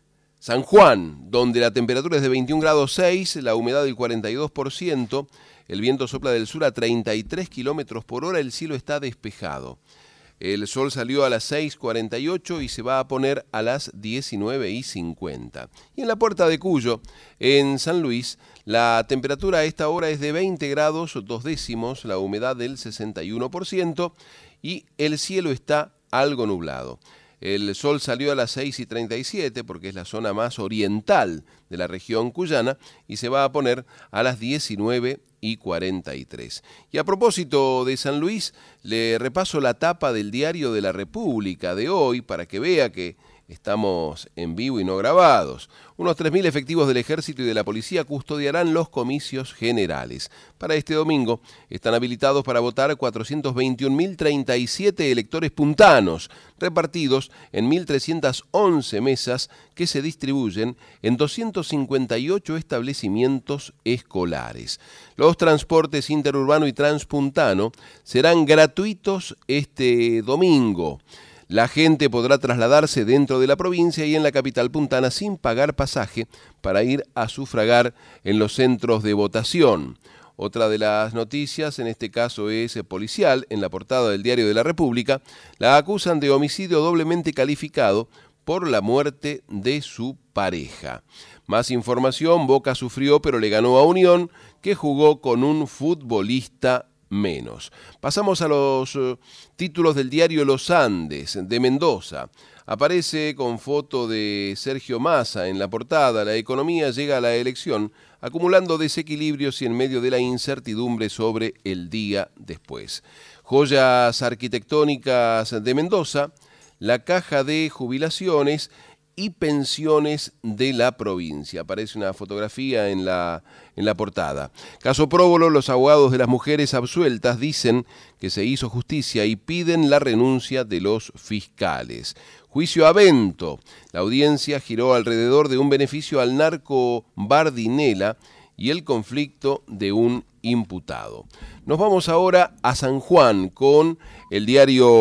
San Juan, donde la temperatura es de veintiún grados seis, la humedad del cuarenta y dos por ciento, el viento sopla del sur a treinta y tres kilómetros por hora, el cielo está despejado. El sol salió a las seis cuarenta y ocho y se va a poner a las diecinueve y cincuenta. Y en la Puerta de Cuyo, en San Luis, la temperatura a esta hora es de veinte grados dos décimos, la humedad del sesenta y uno por ciento y el cielo está algo nublado. El sol salió a las seis y treinta y siete porque es la zona más oriental de la región cuyana y se va a poner a las diecinueve y cuarenta y tres. Y a propósito de San Luis, le repaso la tapa del Diario de la República de hoy para que vea que estamos en vivo y no grabados. Unos tres mil efectivos del Ejército y de la Policía custodiarán los comicios generales. Para este domingo están habilitados para votar cuatrocientos veintiún mil treinta y siete electores puntanos, repartidos en mil trescientas once mesas que se distribuyen en doscientos cincuenta y ocho establecimientos escolares. Los transportes interurbano y transpuntano serán gratuitos este domingo. La gente podrá trasladarse dentro de la provincia y en la capital puntana sin pagar pasaje para ir a sufragar en los centros de votación. Otra de las noticias, en este caso es policial, en la portada del Diario de la República, la acusan de homicidio doblemente calificado por la muerte de su pareja. Más información, Boca sufrió pero le ganó a Unión, que jugó con un futbolista menos. Pasamos a los uh, títulos del diario Los Andes, de Mendoza. Aparece con foto de Sergio Massa en la portada. La economía llega a la elección acumulando desequilibrios y en medio de la incertidumbre sobre el día después. Joyas arquitectónicas de Mendoza, la caja de jubilaciones y pensiones de la provincia. Aparece una fotografía en la, en la portada. Caso Próbolo, los abogados de las mujeres absueltas dicen que se hizo justicia y piden la renuncia de los fiscales. Juicio a Bento. La audiencia giró alrededor de un beneficio al narco Bardinela y el conflicto de un imputado. Nos vamos ahora a San Juan con el diario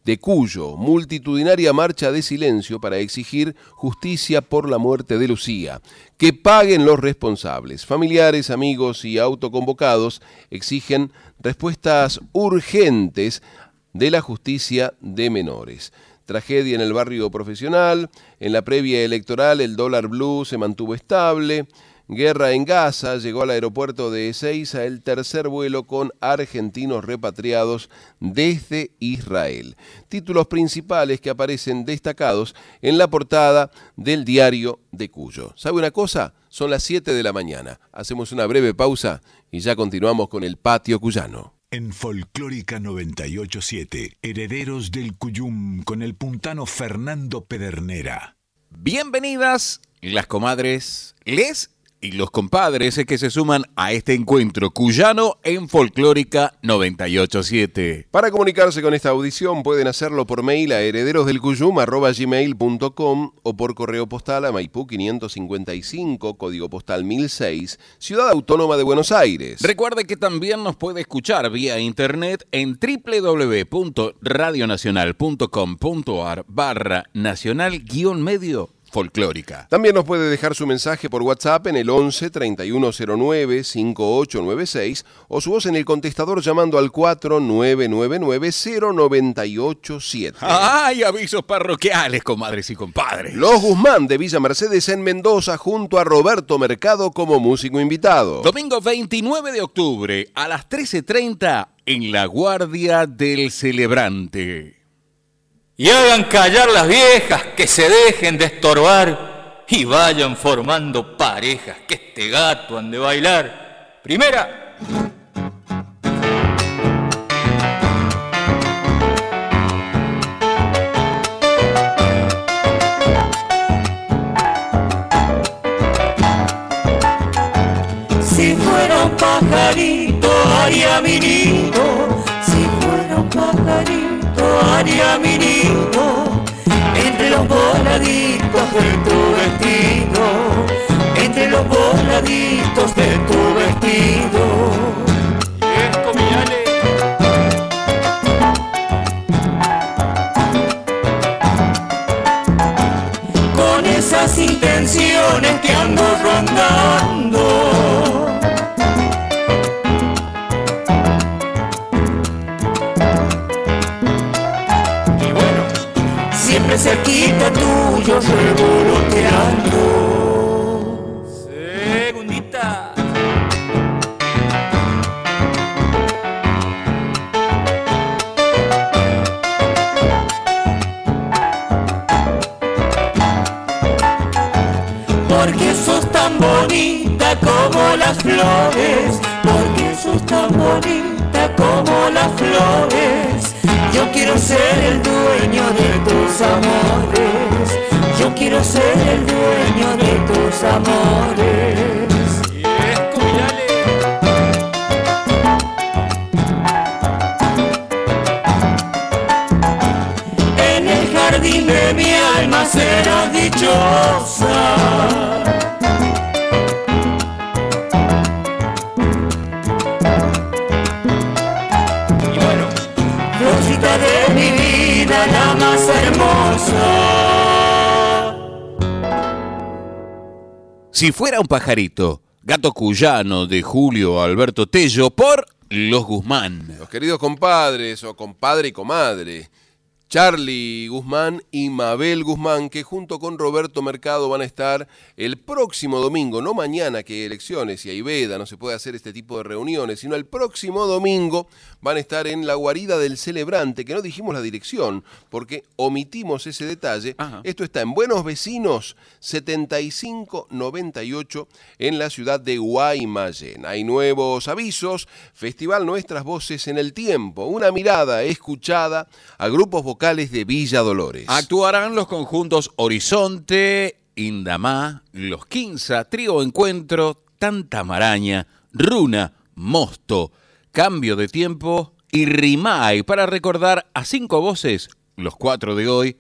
de Cuyo, multitudinaria marcha de silencio para exigir justicia por la muerte de Lucía. Que paguen los responsables. Familiares, amigos y autoconvocados exigen respuestas urgentes de la justicia de menores. Tragedia en el barrio profesional. En la previa electoral el dólar blue se mantuvo estable. Guerra en Gaza, llegó al aeropuerto de Ezeiza el tercer vuelo con argentinos repatriados desde Israel. Títulos principales que aparecen destacados en la portada del diario de Cuyo. ¿Sabe una cosa? Son las siete de la mañana. Hacemos una breve pausa y ya continuamos con el patio cuyano. En Folclórica noventa y ocho siete, Herederos del Cuyum con el puntano Fernando Pedernera. Bienvenidas las comadres, les y los compadres que se suman a este encuentro cuyano en Folclórica noventa y ocho siete. Para comunicarse con esta audición pueden hacerlo por mail a herederosdelcuyum arroba gmail punto com o por correo postal a Maipú quinientos cincuenta y cinco, código postal mil seis, Ciudad Autónoma de Buenos Aires. Recuerde que también nos puede escuchar vía internet en doble u doble u doble u punto radionacional punto com punto ar barra nacional guión medio folclórica. También nos puede dejar su mensaje por WhatsApp en el once, treinta y uno cero nueve, cincuenta y ocho noventa y seis o su voz en el contestador llamando al cuatro nueve nueve nueve, cero nueve ocho siete. ¡Ay, avisos parroquiales, comadres y compadres! Los Guzmán de Villa Mercedes en Mendoza junto a Roberto Mercado como músico invitado. Domingo veintinueve de octubre a las trece treinta en la Guardia del Celebrante. Y hagan callar las viejas, que se dejen de estorbar y vayan formando parejas, que este gato ande a bailar. Primera. Si fuera un pajarito haría mi nido, si fuera un pajarito haría mi nido entre los voladitos de tu vestido, entre los voladitos de tu vestido. Esto, mirale. Con esas intenciones que ando rondando, siempre cerquita tuyo revoloteando. Segundita. Porque sos tan bonita como las flores, porque sos tan bonita como las flores. Yo quiero ser el dueño de tus amores, yo quiero ser el dueño de tus amores. Y es mirale. En el jardín de mi alma serás dichosa. De mi vida la más hermosa. Si fuera un pajarito, Gato Cuyano de Julio Alberto Tello por Los Guzmán. Los queridos compadres o compadre y comadre, Charlie Guzmán y Mabel Guzmán, que junto con Roberto Mercado van a estar el próximo domingo, no mañana que hay elecciones y hay veda, no se puede hacer este tipo de reuniones, sino el próximo domingo van a estar en la guarida del Celebrante, que no dijimos la dirección porque omitimos ese detalle. Ajá. Esto está en Buenos Vecinos setenta y cinco noventa y ocho en la ciudad de Guaymallén. Hay nuevos avisos, Festival Nuestras Voces en el Tiempo, una mirada escuchada a grupos vocales de Villa Dolores. Actuarán los conjuntos Horizonte, Indamá, Los Quinza, Trío Encuentro, Tanta Maraña, Runa, Mosto, Cambio de Tiempo y Rimay, para recordar a cinco voces, los cuatro de hoy,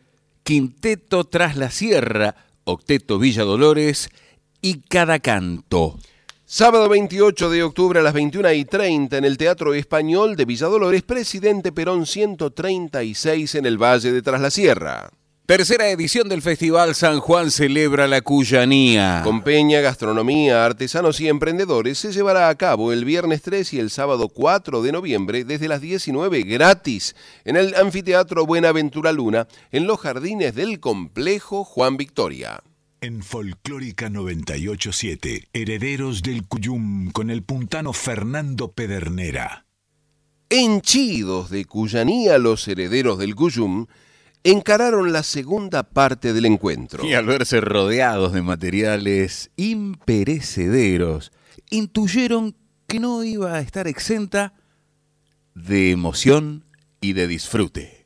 Quinteto Tras la Sierra, Octeto Villa Dolores y Cada Canto. Sábado veintiocho de octubre a las veintiuna y treinta en el Teatro Español de Villa Dolores, Presidente Perón ciento treinta y seis en el Valle de Tras la Sierra. Tercera edición del Festival San Juan celebra la cuyanía. Con peña, gastronomía, artesanos y emprendedores se llevará a cabo el viernes tres y el sábado cuatro de noviembre desde las diecinueve gratis en el Anfiteatro Buenaventura Luna en los jardines del Complejo Juan Victoria. En Folclórica noventa y ocho punto siete, Herederos del Cuyum con el puntano Fernando Pedernera. Henchidos de cuyanía, los herederos del Cuyum encararon la segunda parte del encuentro. Y al verse rodeados de materiales imperecederos, intuyeron que no iba a estar exenta de emoción y de disfrute.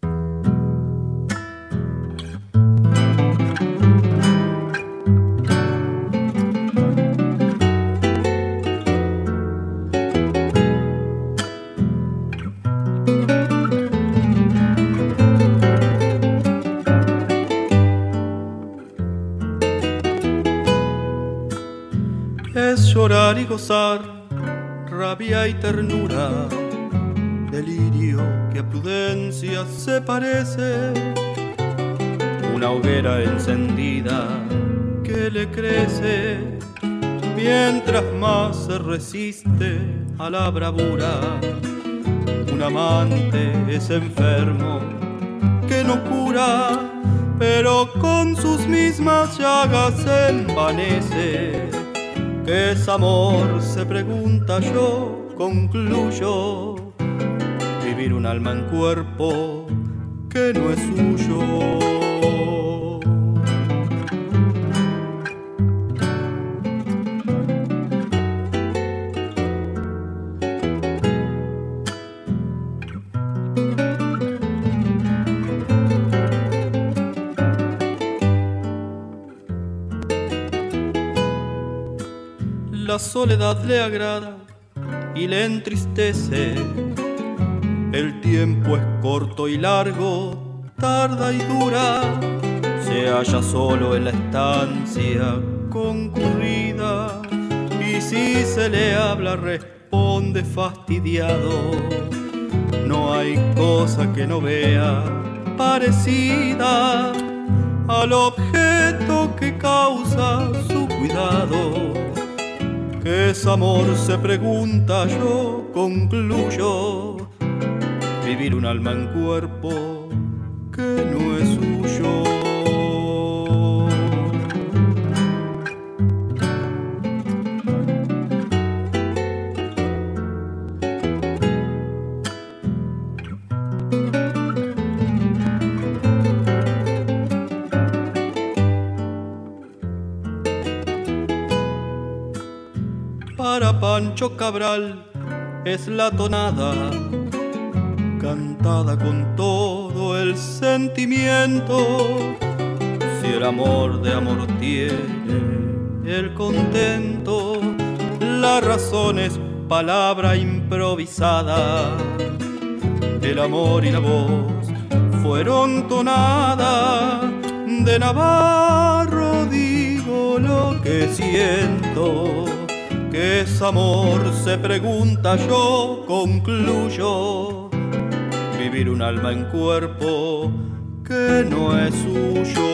Llorar y gozar, rabia y ternura, delirio que a prudencia se parece, una hoguera encendida que le crece, mientras más se resiste a la bravura, un amante es enfermo que no cura, pero con sus mismas llagas se envanece. ¿Qué es amor? Se pregunta, yo concluyo. Vivir un alma en cuerpo que no es suyo. La soledad le agrada y le entristece. El tiempo es corto y largo, tarda y dura. Se halla solo en la estancia concurrida y si se le habla responde fastidiado. No hay cosa que no vea parecida al objeto que causa su cuidado. ¿Qué es amor? Se pregunta, yo concluyo. Vivir un alma en cuerpo que no es suyo. Para Pancho Cabral es la tonada, cantada con todo el sentimiento. Si el amor de amor tiene el contento, la razón es palabra improvisada. El amor y la voz fueron tonada. De Navarro digo lo que siento. ¿Qué es amor? Se pregunta, yo concluyo. Vivir un alma en cuerpo que no es suyo.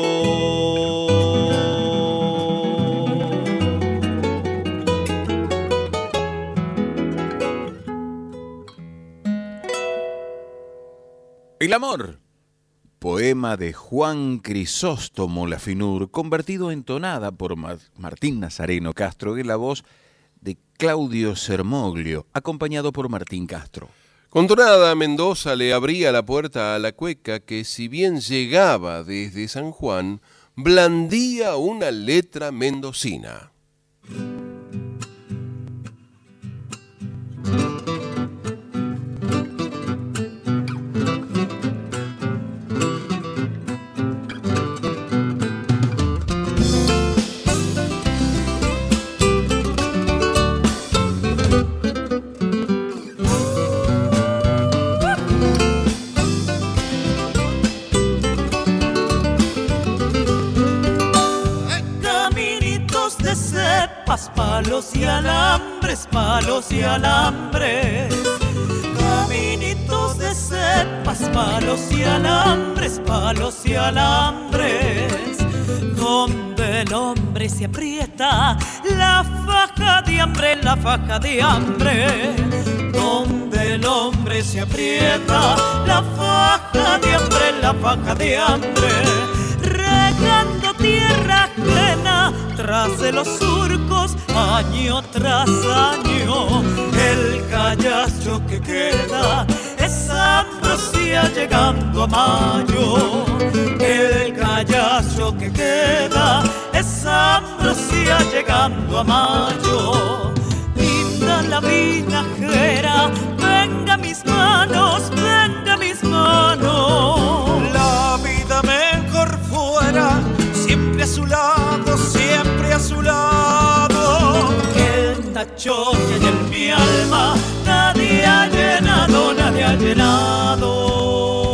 El amor, poema de Juan Crisóstomo Lafinur, convertido en tonada por Mar- Martín Nazareno Castro en la voz de Claudio Sermoglio, acompañado por Martín Castro. Con tonada, Mendoza le abría la puerta a la cueca que, si bien llegaba desde San Juan, blandía una letra mendocina. cepas, palos y alambres, palos y alambres. Caminitos de cepas, palos y alambres, palos y alambres. Donde el hombre se aprieta, la faja de hambre, la faja de hambre. Donde el hombre se aprieta, la faja de hambre, la faja de hambre. Regando tierra ajena tras de los surcos, año tras año. El callacho que queda es ambrosía llegando a mayo. El callacho que queda es ambrosía llegando a mayo. Linda la vinajera, venga mis manos, venga mis manos. La vida mejor fuera, siempre a su lado, siempre a su lado. El tacho que hay en mi alma, nadie ha llenado, nadie ha llenado.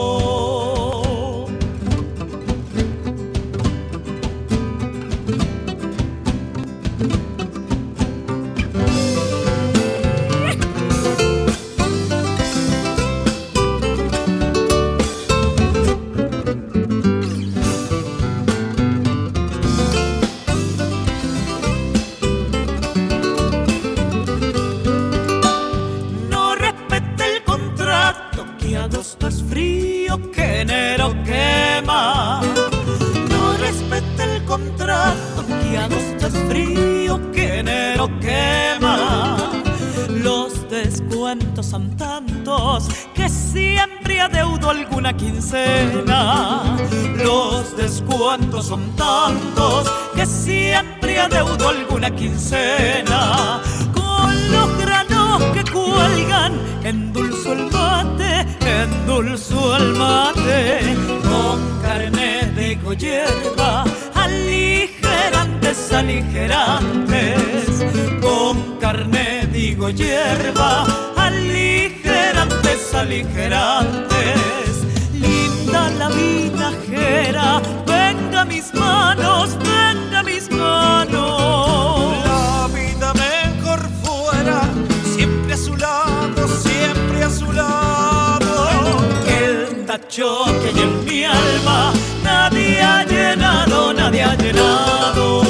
Que enero quema, no respeta el contrato, que agosto es frío, que enero quema. Los descuentos son tantos que siempre adeudo alguna quincena. Los descuentos son tantos que siempre adeudo alguna quincena. Con los granos que cuelgan, endulzo el mate, endulzo el mate. Con carne de hierba, aligerantes, aligerantes. Con carne digo hierba, aligerantes, aligerantes. Linda la vinajera, venga mis manos, venga mis manos. La vida mejor fuera, siempre a su lado, siempre a su lado. El tacho que hay en mi alma, nadie ha llenado, nadie ha llenado.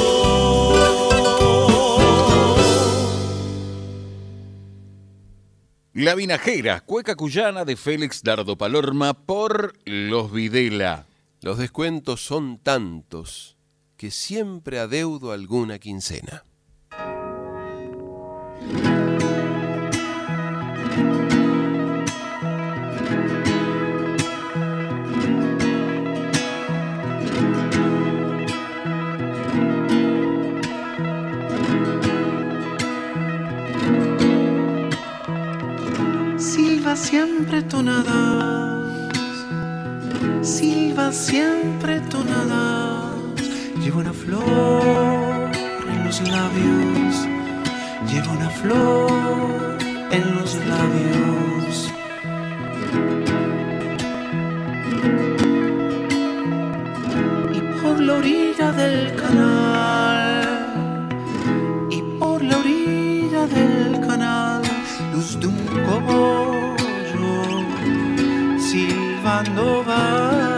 La vinajera, cueca cuyana de Félix Dardo Palorma por Los Videla. Los descuentos son tantos que siempre adeudo alguna quincena. Silba siempre tonadas, silba siempre tonadas. Llevo una flor en los labios, llevo una flor en los labios. Y por la orilla del canal, y por la orilla del canal, luz de un cogollo silbando va.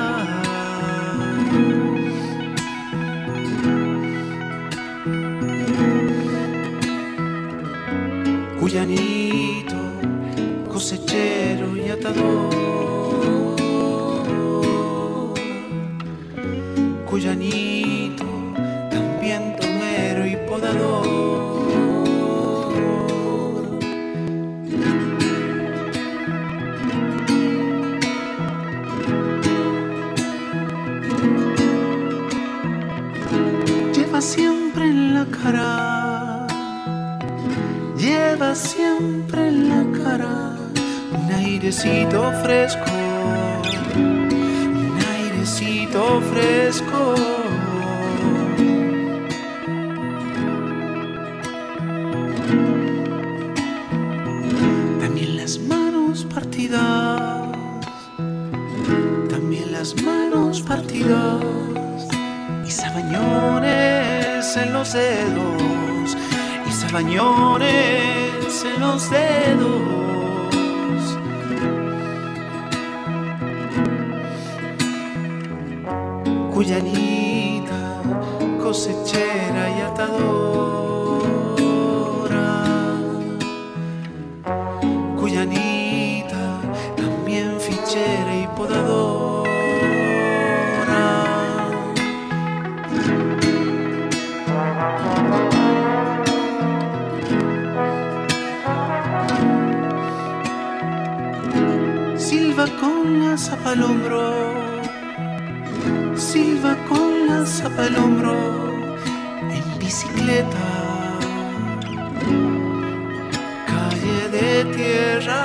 Cuyanito, cosechero y atador. Cuyanito, también tomero y podador. Siempre en la cara, lleva siempre en la cara un airecito fresco, un airecito fresco. También las manos partidas, también las manos partidas. Y sabañones en los dedos, bañones en los dedos. Cuyanita, cosechera y atadora. Cuyanita, también fichera y podadora. Silva con la zapa al hombro, silva con la zapa al hombro, en bicicleta, calle de tierra.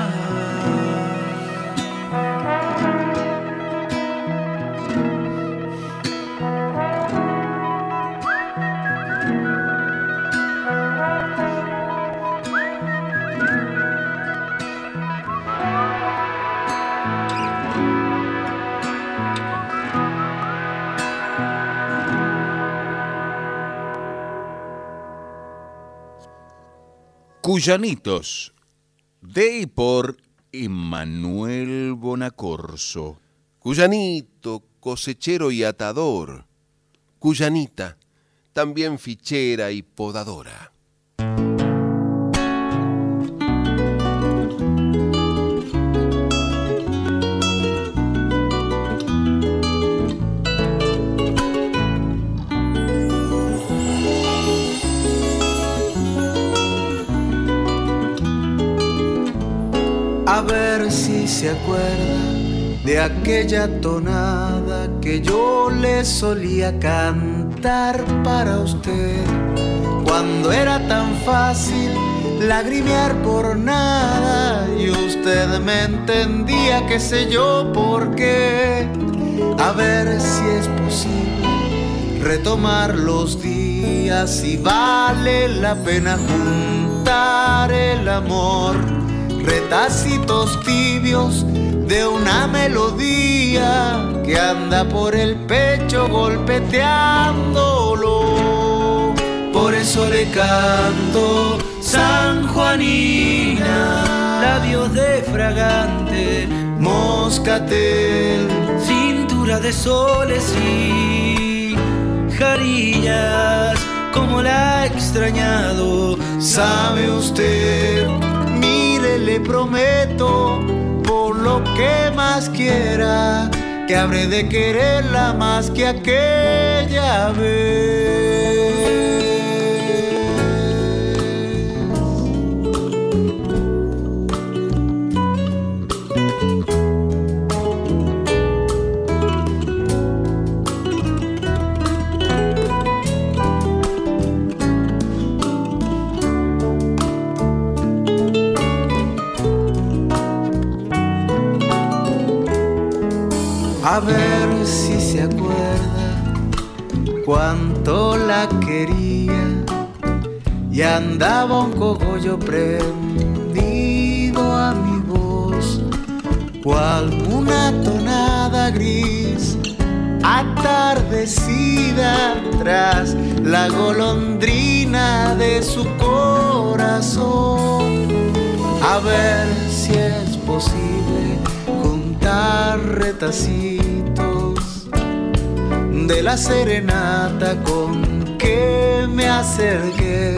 Cuyanitos, de y por Emanuel Bonacorso. Cuyanito, cosechero y atador. Cuyanita, también fichera y podadora. A ver si se acuerda de aquella tonada que yo le solía cantar para usted, cuando era tan fácil lagrimear por nada y usted me entendía, qué sé yo por qué. A ver si es posible retomar los días y vale la pena juntar el amor. Retacitos tibios de una melodía que anda por el pecho golpeteándolo. Por eso le canto San Juanina, labios de fragante moscatel, cintura de soles y jarillas, como la he extrañado. ¿Sabe usted? Mire, le prometo, por lo que más quiera, que habré de quererla más que aquella vez. A ver si se acuerda cuánto la quería y andaba un cogollo prendido a mi voz, cual una tonada gris atardecida tras la golondrina de su corazón. A ver si es posible juntar retacitos de la serenata con que me acerqué,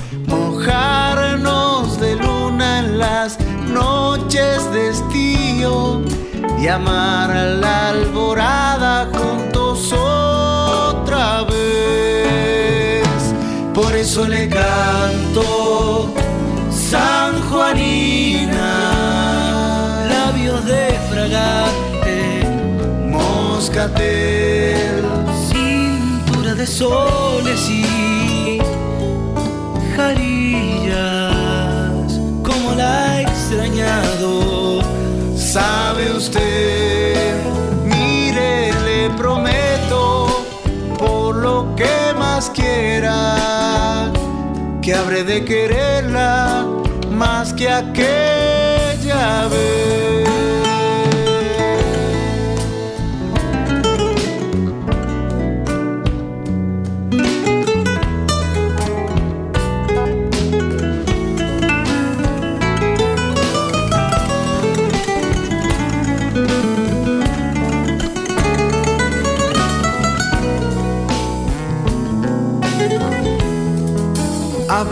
mojarnos de luna en las noches de estío y amar a la alborada juntos otra vez. Por eso le canto San Juanina, labios de fragante moscatel, cintura de soles y jarillas, como la he extrañado. ¿Sabe usted? Mire, le prometo, por lo que más quiera, que habré de quererla más que aquella vez.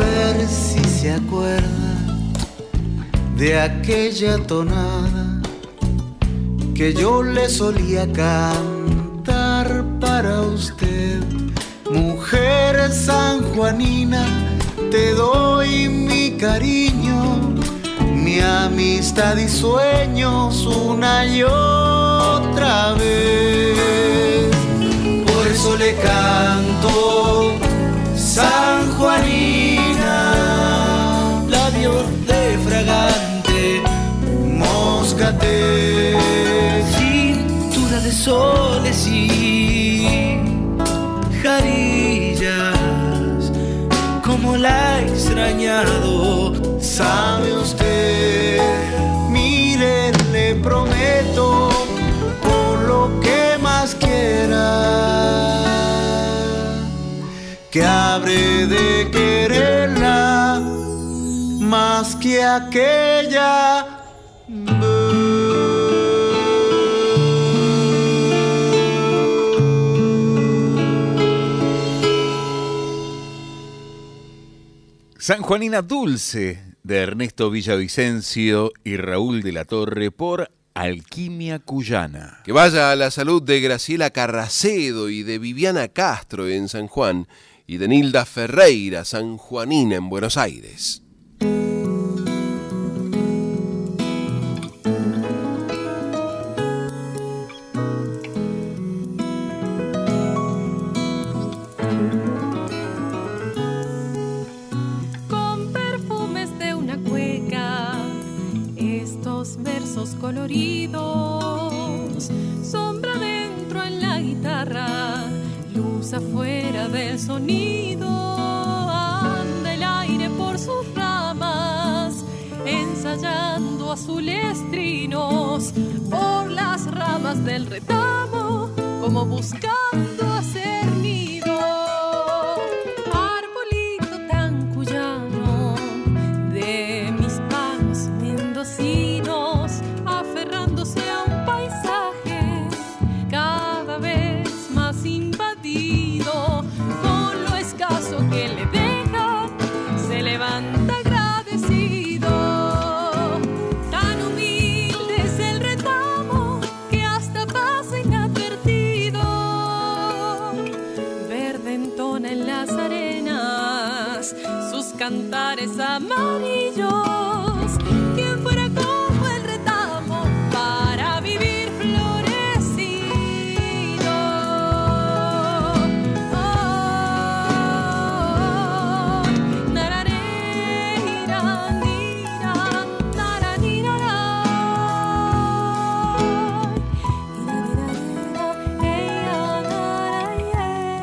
ver si se acuerda de aquella tonada que yo le solía cantar para usted. Mujer sanjuanina, te doy mi cariño, mi amistad y sueños una y otra vez. Por eso le canto, sanjuanina, labios de fragante moscatel, cintura de soles y jarillas, como la he extrañado, sabe usted. Mire, le prometo por lo que más quiera que habré de quererla más que aquella Sanjuanina Dulce, de Ernesto Villavicencio y Raúl de la Torre, por Alquimia Cuyana. Que vaya a la salud de Graciela Carracedo y de Viviana Castro en San Juan y de Nilda Ferreira, sanjuanina en Buenos Aires. Coloridos, sombra dentro en la guitarra, luz afuera del sonido, anda el aire por sus ramas, ensayando azules trinos por las ramas del retamo, como buscando hacer nido. Arbolito tan cuyano de mis pagos mendocinos, aferrándose a un paisaje cada vez más invadido, con lo escaso que le deja se levanta agradecido. Tan humilde es el retamo que hasta pasa inadvertido, verde entona en las arenas sus cantares amarillos. ¿Quién fuera como el retamo para vivir florecido? Oh, narareira, nira, naranirara, eya, naraye,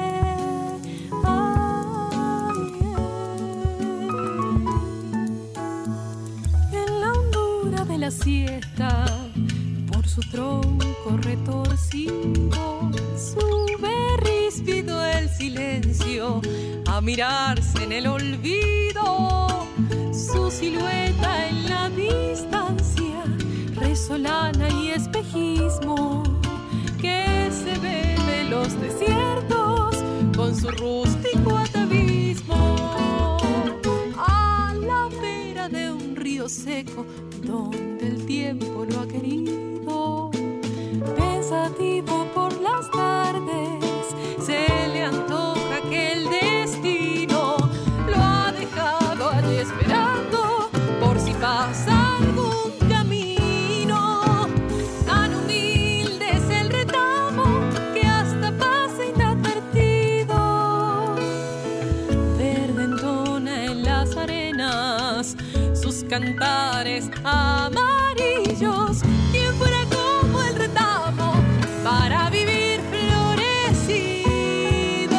en la hondura de la siesta, por su tronco retorcido, sube ríspido el silencio a mirarse en el olvido, su silueta en la distancia, resolana y espejismo que se ve de los desiertos con su rústico atavismo, a la vera de un río seco donde el tiempo lo ha querido. Pensativo por las tardes, se le antoja que el destino lo ha dejado allí esperando por si pasa algún camino. Tan humilde es el retamo que hasta pasa inadvertido, verde entona en las arenas sus cantares amarillos. ¿Quién fuera como el retamo para vivir florecido?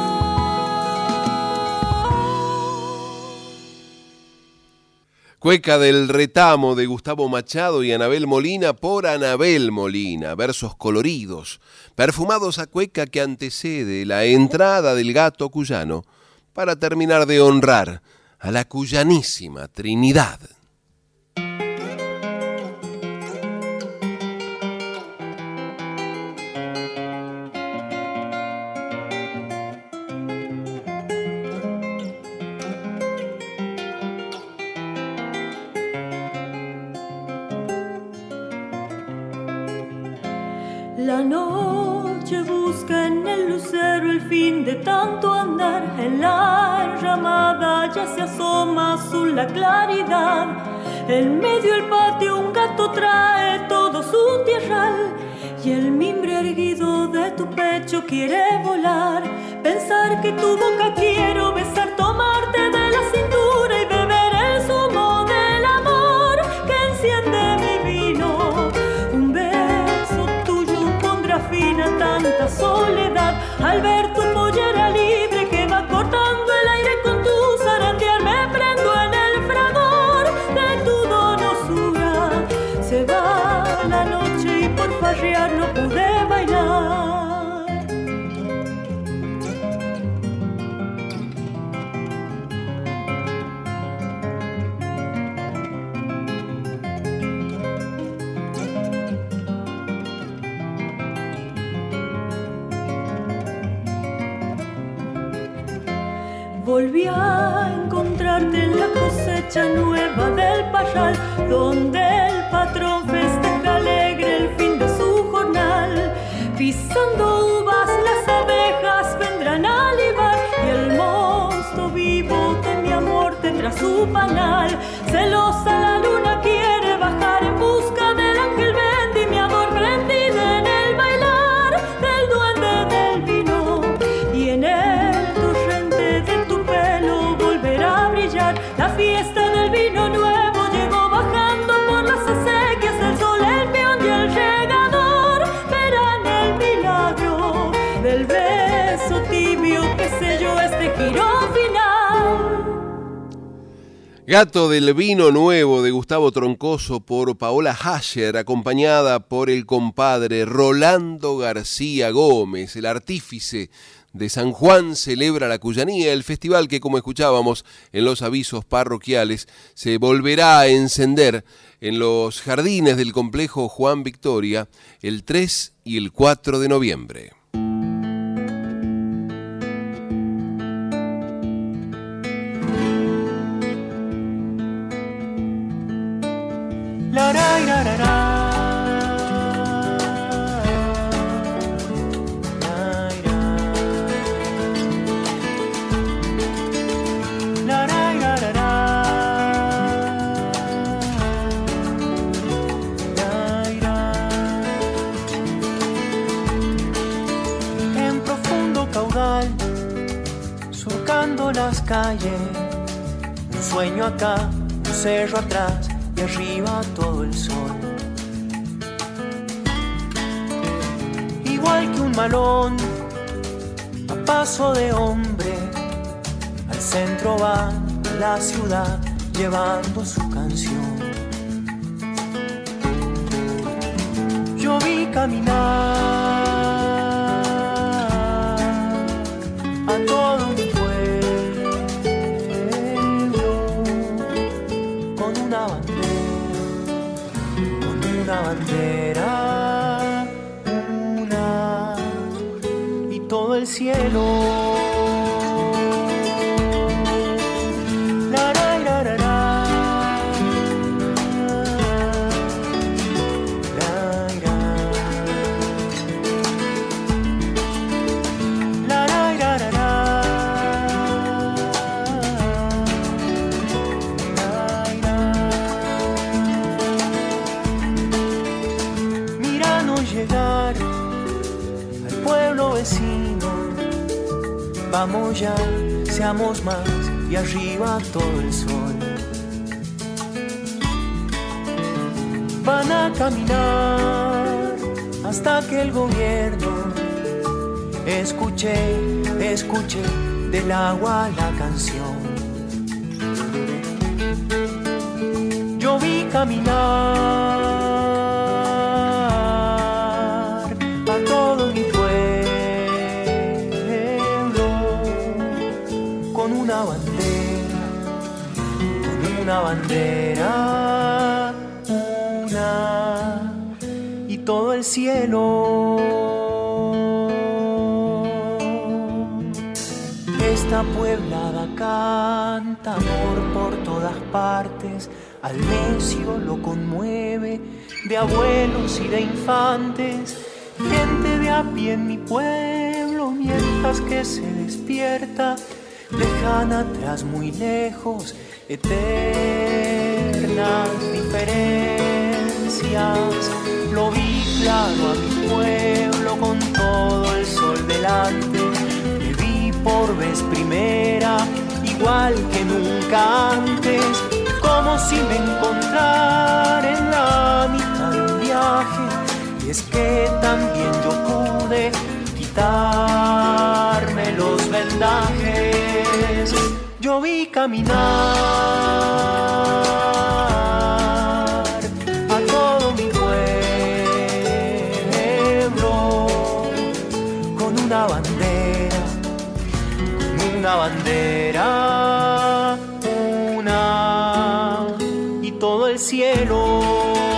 Cueca del retamo de Gustavo Machado y Anabel Molina por Anabel Molina. Versos coloridos, perfumados a cueca que antecede la entrada del gato cuyano para terminar de honrar a la cuyanísima Trinidad. La noche busca en el lucero el fin de tanto andar. En la ramada ya se asoma azul la claridad. En medio del patio un gato trae todo su tierral. Y el mimbre erguido de tu pecho quiere volar. Pensar que tu boca quiero besar, tomarte de la cintura y beber el zumo del amor que enciende mi vino. Un beso tuyo pondrá fin a tanta soledad. Al ver tu pollera libre que va cortando el aire con tu zarandear, me prendo en el fragor de tu donosura. Se va la noche y por farrear no pude bailar. Volví a encontrarte en la cosecha nueva del parral, donde el patrón festeja alegre el fin de su jornal. Pisando uvas las abejas vendrán a libar, y el mosto vivo de mi amor tendrá su panal. Celosa la luna quiere bajar en busca del ángel Bendy, mi amor prendido en el bailar del duende del vino. Y en el torrente de tu pelo volverá a brillar la fiesta del vino nuevo. Llegó bajando por las acequias el sol, el peón y el regador. Verán el milagro del beso tibio que selló este giro final. Gato del vino nuevo de Gustavo Troncoso por Paola Hasher, acompañada por el compadre Rolando García Gómez, el artífice de San Juan celebra la Cuyanía, el festival que, como escuchábamos en los avisos parroquiales, se volverá a encender en los jardines del complejo Juan Victoria el tres y el cuatro de noviembre. La, ra, ra, ra, ra. Surcando las calles, un sueño acá, un cerro atrás y arriba todo el sol. Igual que un malón, a paso de hombre, al centro va la ciudad llevando su canción. Yo vi caminar a todo mi pueblo con una bandera, con una bandera, una y todo el cielo. La, la, la, la, la. Vamos ya, seamos más y arriba todo el sol. Van a caminar hasta que el gobierno escuche, escuche del agua la canción. Yo vi caminar a todo mi una bandera, con una bandera, una y todo el cielo. Esta pueblada canta amor por todas partes, al necio lo conmueve, de abuelos y de infantes, gente de a pie en mi pueblo, mientras que se despierta, dejan atrás muy lejos eternas diferencias. Lo vi claro a mi pueblo con todo el sol delante, me vi por vez primera, igual que nunca antes, como si me encontrara en la mitad de un viaje. Y es que también yo pude quitarme los vendajes. Yo vi caminar a todo mi pueblo con una bandera, con una bandera, una y todo el cielo.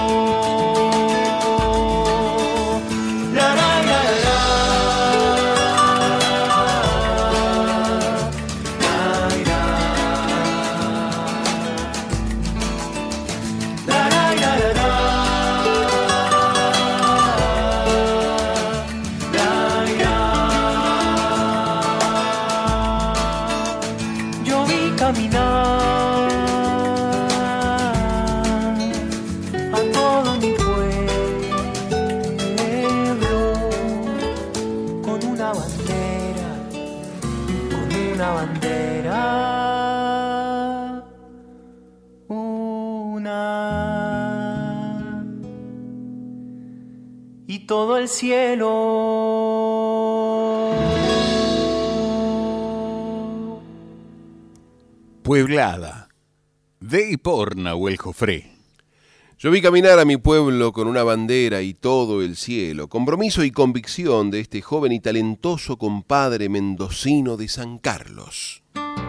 Todo el cielo. Pueblada, de y por Nahuel Jofré. Yo vi caminar a mi pueblo con una bandera y todo el cielo, compromiso y convicción de este joven y talentoso compadre mendocino de San Carlos.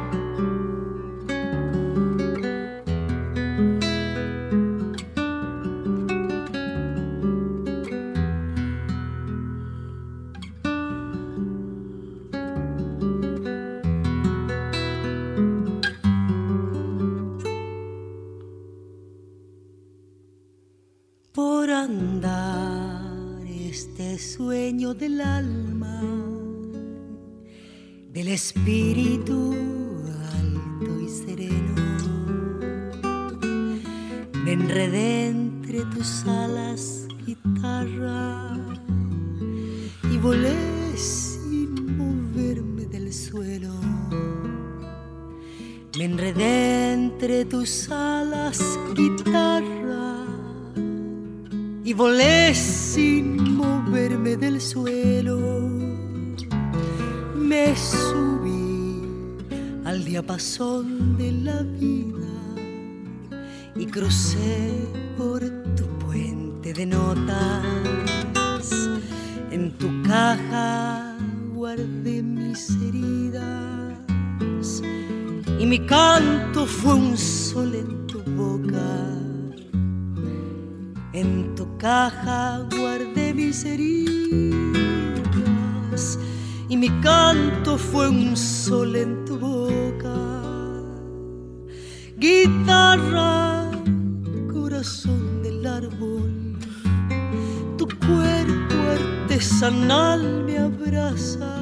Por andar este sueño del alma, del espíritu alto y sereno, me enredé entre tus alas, guitarra, y volé sin moverme del suelo. Me enredé entre tus alas, guitarra, y volé sin moverme del suelo. Me subí al diapasón de la vida y crucé por tu puente de notas. En tu caja guardé mis heridas y mi canto fue un sol en tu boca. En tu caja guardé mis heridas y mi canto fue un sol en tu boca. Guitarra, corazón del árbol, tu cuerpo artesanal me abraza.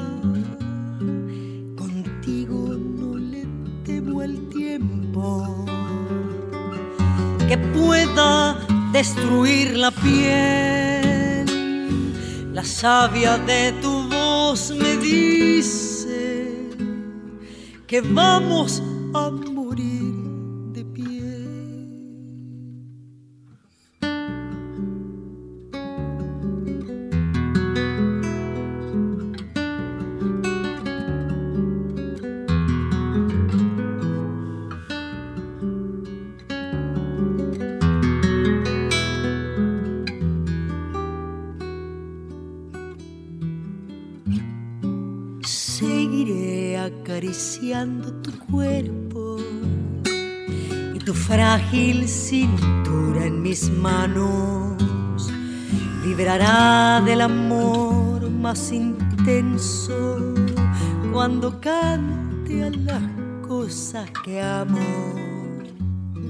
Contigo no le temo al tiempo que pueda destruir la piel. La savia de tu voz me dice que vamos a morir de pie. Seguiré acariciando tu cuerpo y tu frágil cintura en mis manos. Vibrará del amor más intenso cuando cante a las cosas que amo.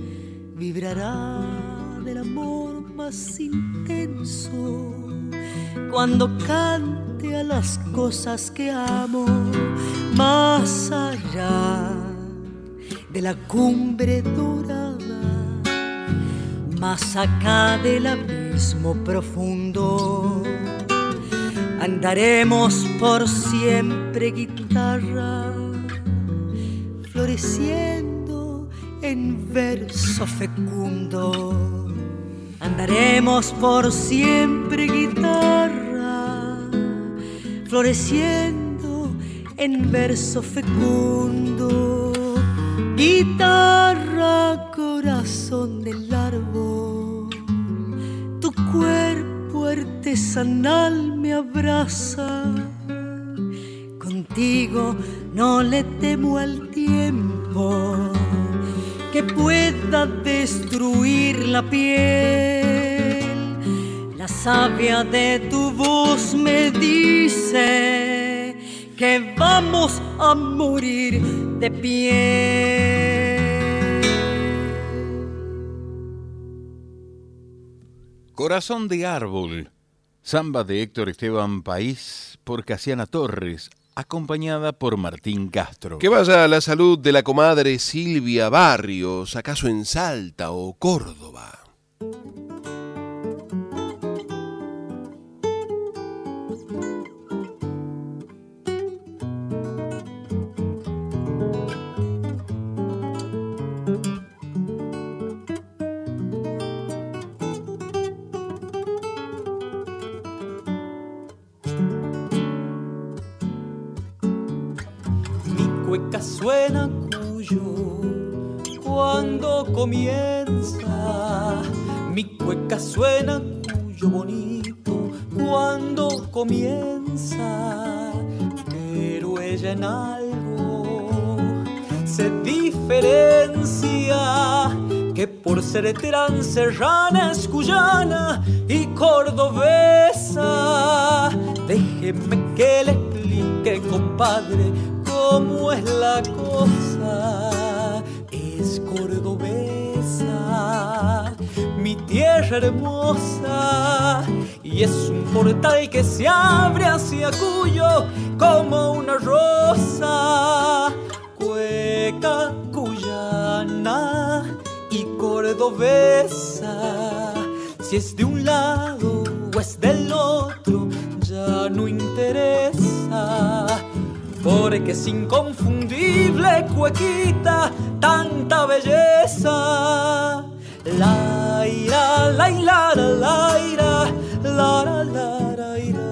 Vibrará del amor más intenso cuando cante a las cosas que amo, más allá de la cumbre dorada, más acá del abismo profundo. Andaremos por siempre, guitarra, floreciendo en verso fecundo. Andaremos por siempre, guitarra, floreciendo en verso fecundo. Guitarra, corazón del árbol, tu cuerpo artesanal me abraza. Contigo no le temo al tiempo que pueda destruir la piel. La savia de tu voz me dice que vamos a morir de pie. Corazón de árbol, samba de Héctor Esteban País por Casiana Torres, acompañada por Martín Castro. Que vaya a la salud de la comadre Silvia Barrios, acaso en Salta o Córdoba. Cueca suena cuyo cuando comienza, mi cueca suena cuyo bonito cuando comienza, pero ella en algo se diferencia, que por ser transerrana es cuyana y cordobesa. Déjeme que le explique, compadre, cómo es la cosa. Es cordobesa, mi tierra hermosa, y es un portal que se abre hacia Cuyo como una rosa. Cueca cuyana y cordobesa, si es de un lado o es del otro ya no interesa, porque es inconfundible, cuequita, tanta belleza. La ira, la ira, la ira, la la la la ira.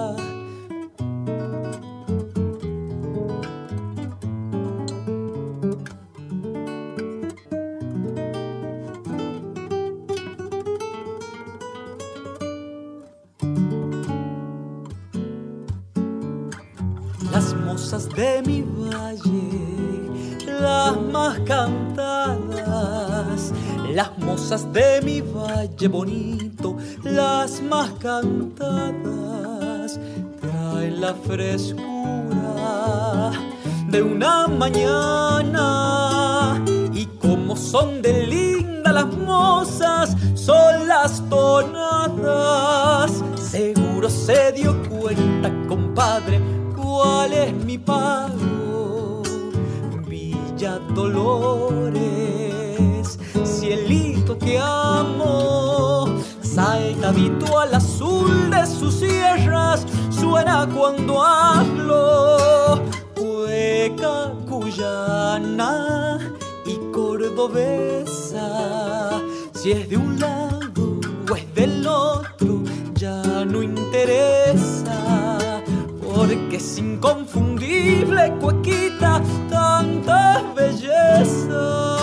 Las mozas de mi valle, las más cantadas, las mozas de mi valle bonito, las más cantadas, traen la frescura de una mañana, y como son de lindas las mozas, son las tonadas. Seguro se dio cuenta, compadre, ¿cuál es mi pago? Villa Dolores, cielito que amo, saltadito al azul de sus sierras, suena cuando hablo. Cueca cuyana y cordobesa, si es de un lado o es del otro ya no interesa, porque es inconfundible, cuequita, tanta belleza.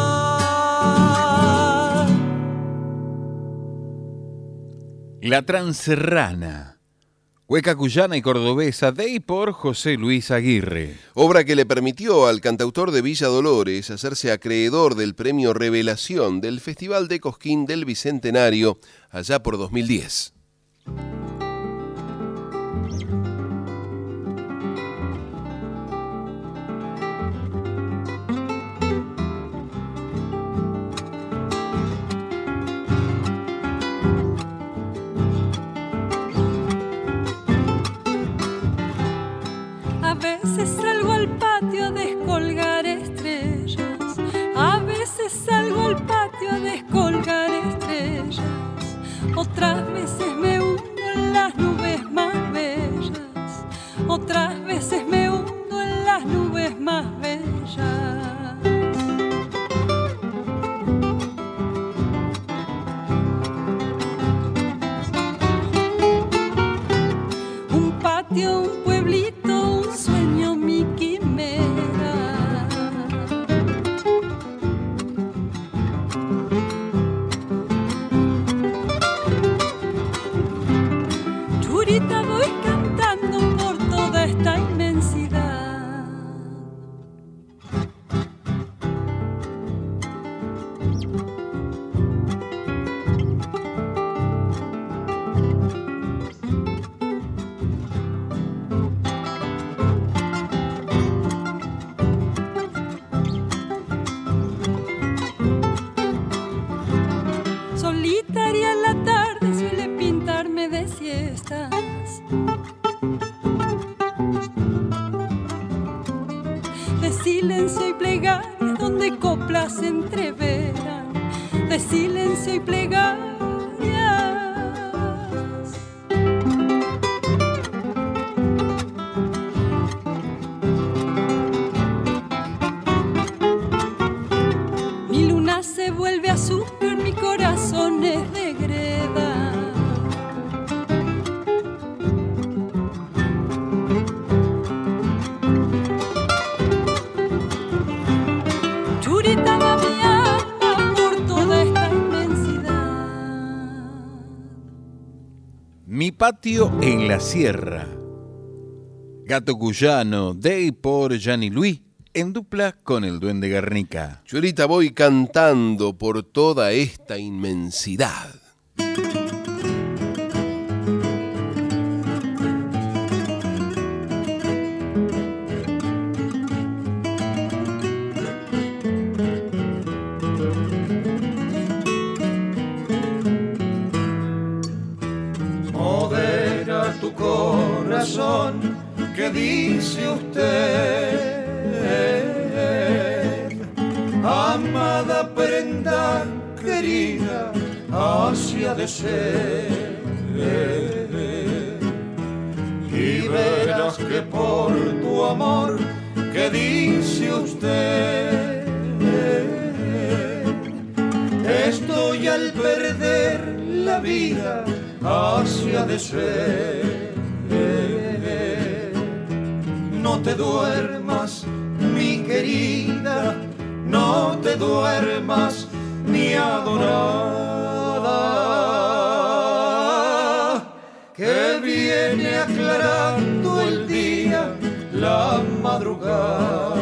La Transerrana, cueca cuyana y cordobesa, de y por José Luis Aguirre. Obra que le permitió al cantautor de Villa Dolores hacerse acreedor del premio Revelación del Festival de Cosquín del Bicentenario allá por dos mil diez. las entreveran de silencio y plegarias. Mi luna se vuelve azúcar, mi corazón es de greda. Churita va mi alma por toda esta inmensidad. Mi patio en la sierra. Gato Cuyano, de y por Gianni Luis, en dupla con el Duende Guernica. Yo ahorita voy cantando por toda esta inmensidad. Modera tu corazón, ¿qué dice usted? Amada prenda querida, hacia de ser. Y verás que por tu amor, ¿qué dice usted? Estoy al perder la vida, hacia de ser. No te duermas, mi querida, no te duermas, mi adorada, que viene aclarando el día, la madrugada.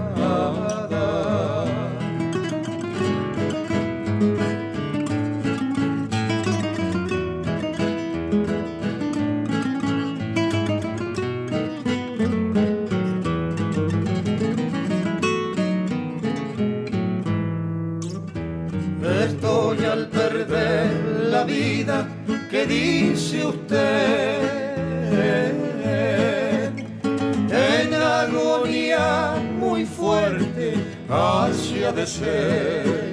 Estoy al perder la vida, ¿qué dice usted? En agonía muy fuerte, hacia de ser.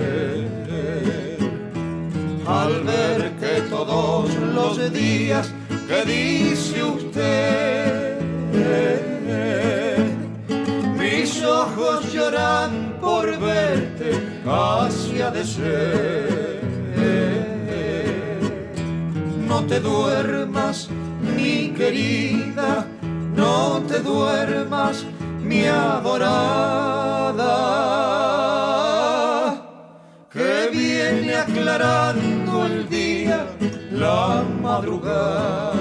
Al ver que todos los días, ¿qué dice usted? Mis ojos lloran por verte, hacia de ser. No te duermas, mi querida, no te duermas, mi adorada, que viene aclarando el día, la madrugada.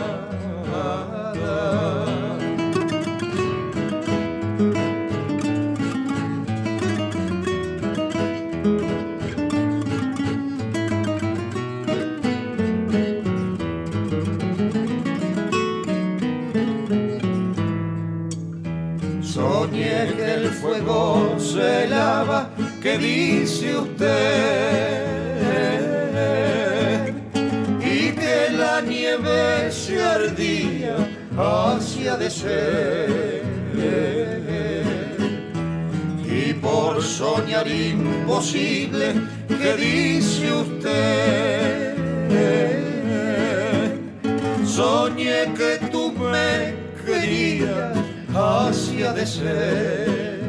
Soñé que el fuego se lava, ¿qué dice usted? Y que la nieve se ardía, hacia de ser. Y por soñar imposible, ¿qué dice usted? Soñé que tú me querías, hacia de ser.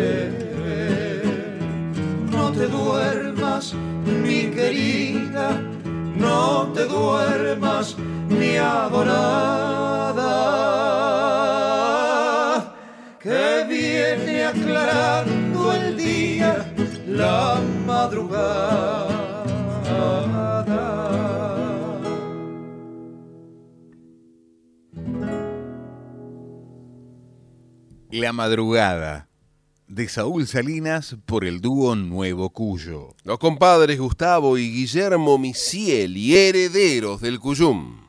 No te duermas, mi querida, no te duermas, mi adorada, que viene aclarando el día, la madrugada. La madrugada, de Saúl Salinas por el dúo Nuevo Cuyo. Los compadres Gustavo y Guillermo Miciel y herederos del Cuyum.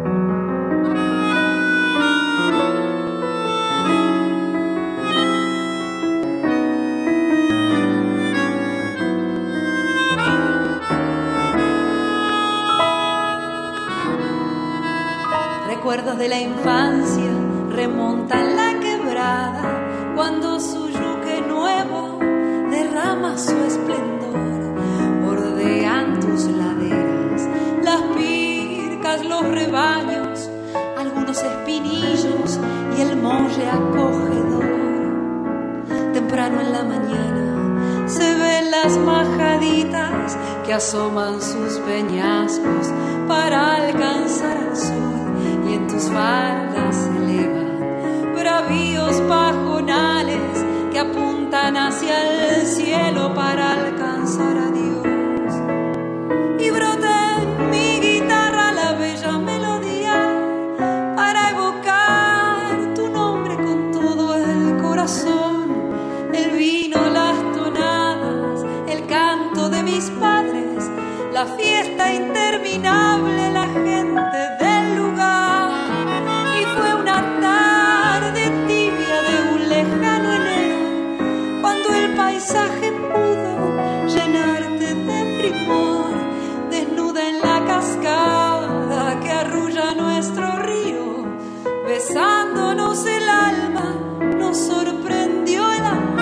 Recuerdos de la infancia remontan la quebrada, cuando su yuque nuevo derrama más su esplendor. Bordean tus laderas, las pircas, los rebaños, algunos espinillos y el molle acogedor. Temprano en la mañana se ven las majaditas que asoman sus peñascos para alcanzar al sol, y en tus faldas se elevan bravíos pajonales que apuntan hacia el cielo para alcanzar a Dios. Y brota en mi guitarra la bella melodía para evocar tu nombre con todo el corazón. El vino, las tonadas, el canto de mis padres, la fiesta interminable, la gente del lugar. Y fue una tarde tibia de un lejano enero, cuando el paisaje pudo llenarte de primor. Desnuda en la cascada que arrulla nuestro río, besándonos el alma, nos sorprendió el amor.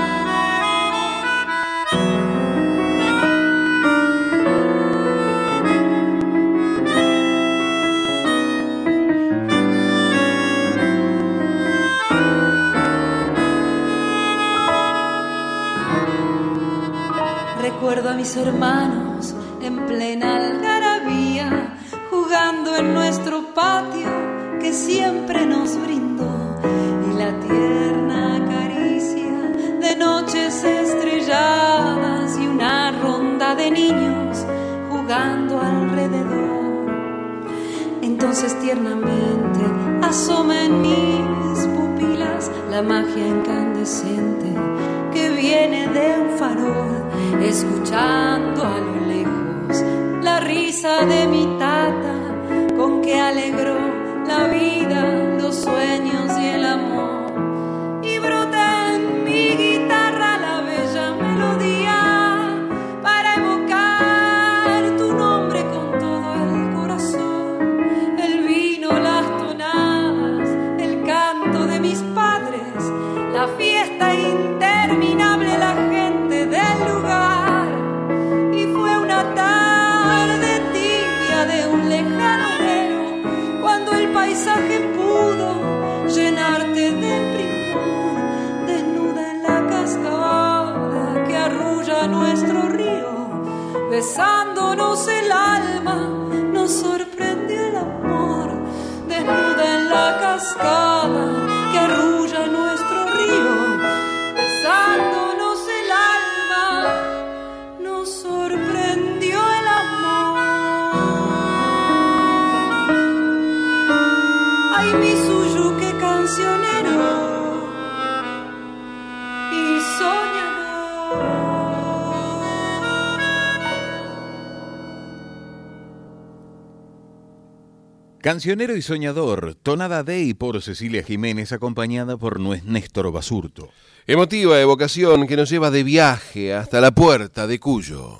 Recuerdo a mis hermanos en plena algarabía, jugando en nuestro patio que siempre nos brindó, y la tierna caricia de noches estrelladas y una ronda de niños jugando alrededor. Entonces tiernamente asoma en mis pupilas la magia incandescente que viene de un farol, escuchando a lo lejos la risa de mi tata, con que alegró la vida, los sueños y el amor. Y brota en mi guitarra la bella melodía para evocar tu nombre con todo el corazón. El vino, las tonadas, el canto de mis padres, la fiesta interminable, la gente del lugar. Y fue una tarde tibia de un lejano enero, cuando el paisaje pudo llenarte de primor. Desnuda en la cascada que arrulla nuestro río, besándonos el alma, nos sorprendió el amor. Desnuda en la cascada que arrulla nuestro río, besándonos el alma, nos sorprendió el amor. Ay, mi suyuque cancionero y soñador. Cancionero y soñador, tonada de y por Cecilia Jiménez, acompañada por Néstor Basurto. Emotiva evocación que nos lleva de viaje hasta la puerta de Cuyo.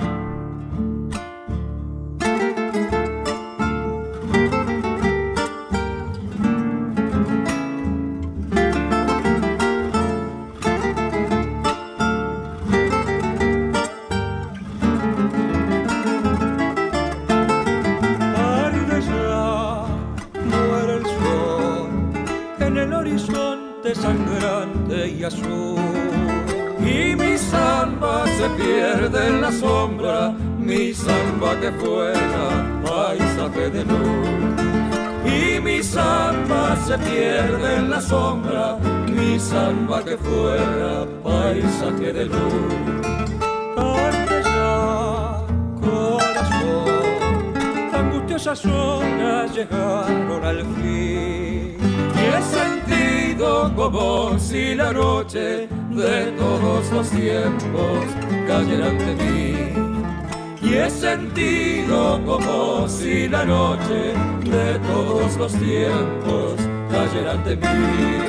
Sangrante y azul, y mi samba se pierde en la sombra, mi samba que fuera paisaje de luz. Y mi samba se pierde en la sombra, mi samba que fuera paisaje de luz. Cante ya, corazón, angustiosas horas llegaron al fin, y he sentido como si la noche de todos los tiempos cayera ante mí. Y he sentido como si la noche de todos los tiempos cayera ante mí.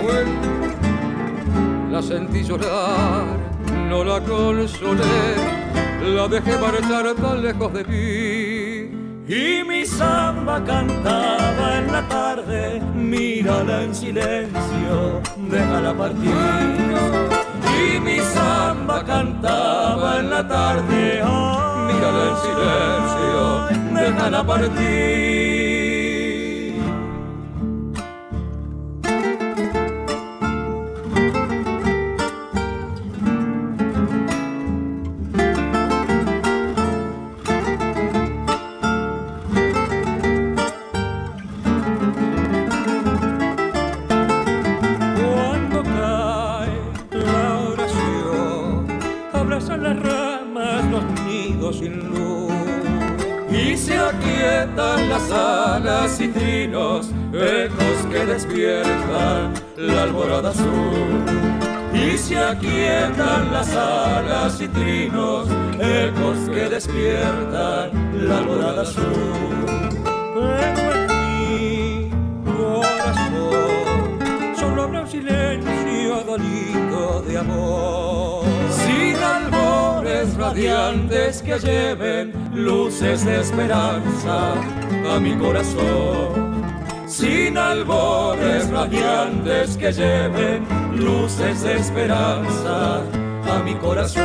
La sentí llorar, no la consolé, la dejé marchar tan lejos de mí. Y mi samba cantaba en la tarde, mírala en silencio, déjala partir. Y mi samba cantaba en la tarde, ay, mírala en silencio, déjala partir. Las alas y trinos, ecos que despiertan la alborada azul. Y se aquietan las alas y trinos, ecos que despiertan la alborada azul. Pero en mi corazón solo habrá un silencio dolido de amor. Sin albores radiantes que lleven luces de esperanza a mi corazón. Sin albores radiantes que lleven luces de esperanza a mi corazón.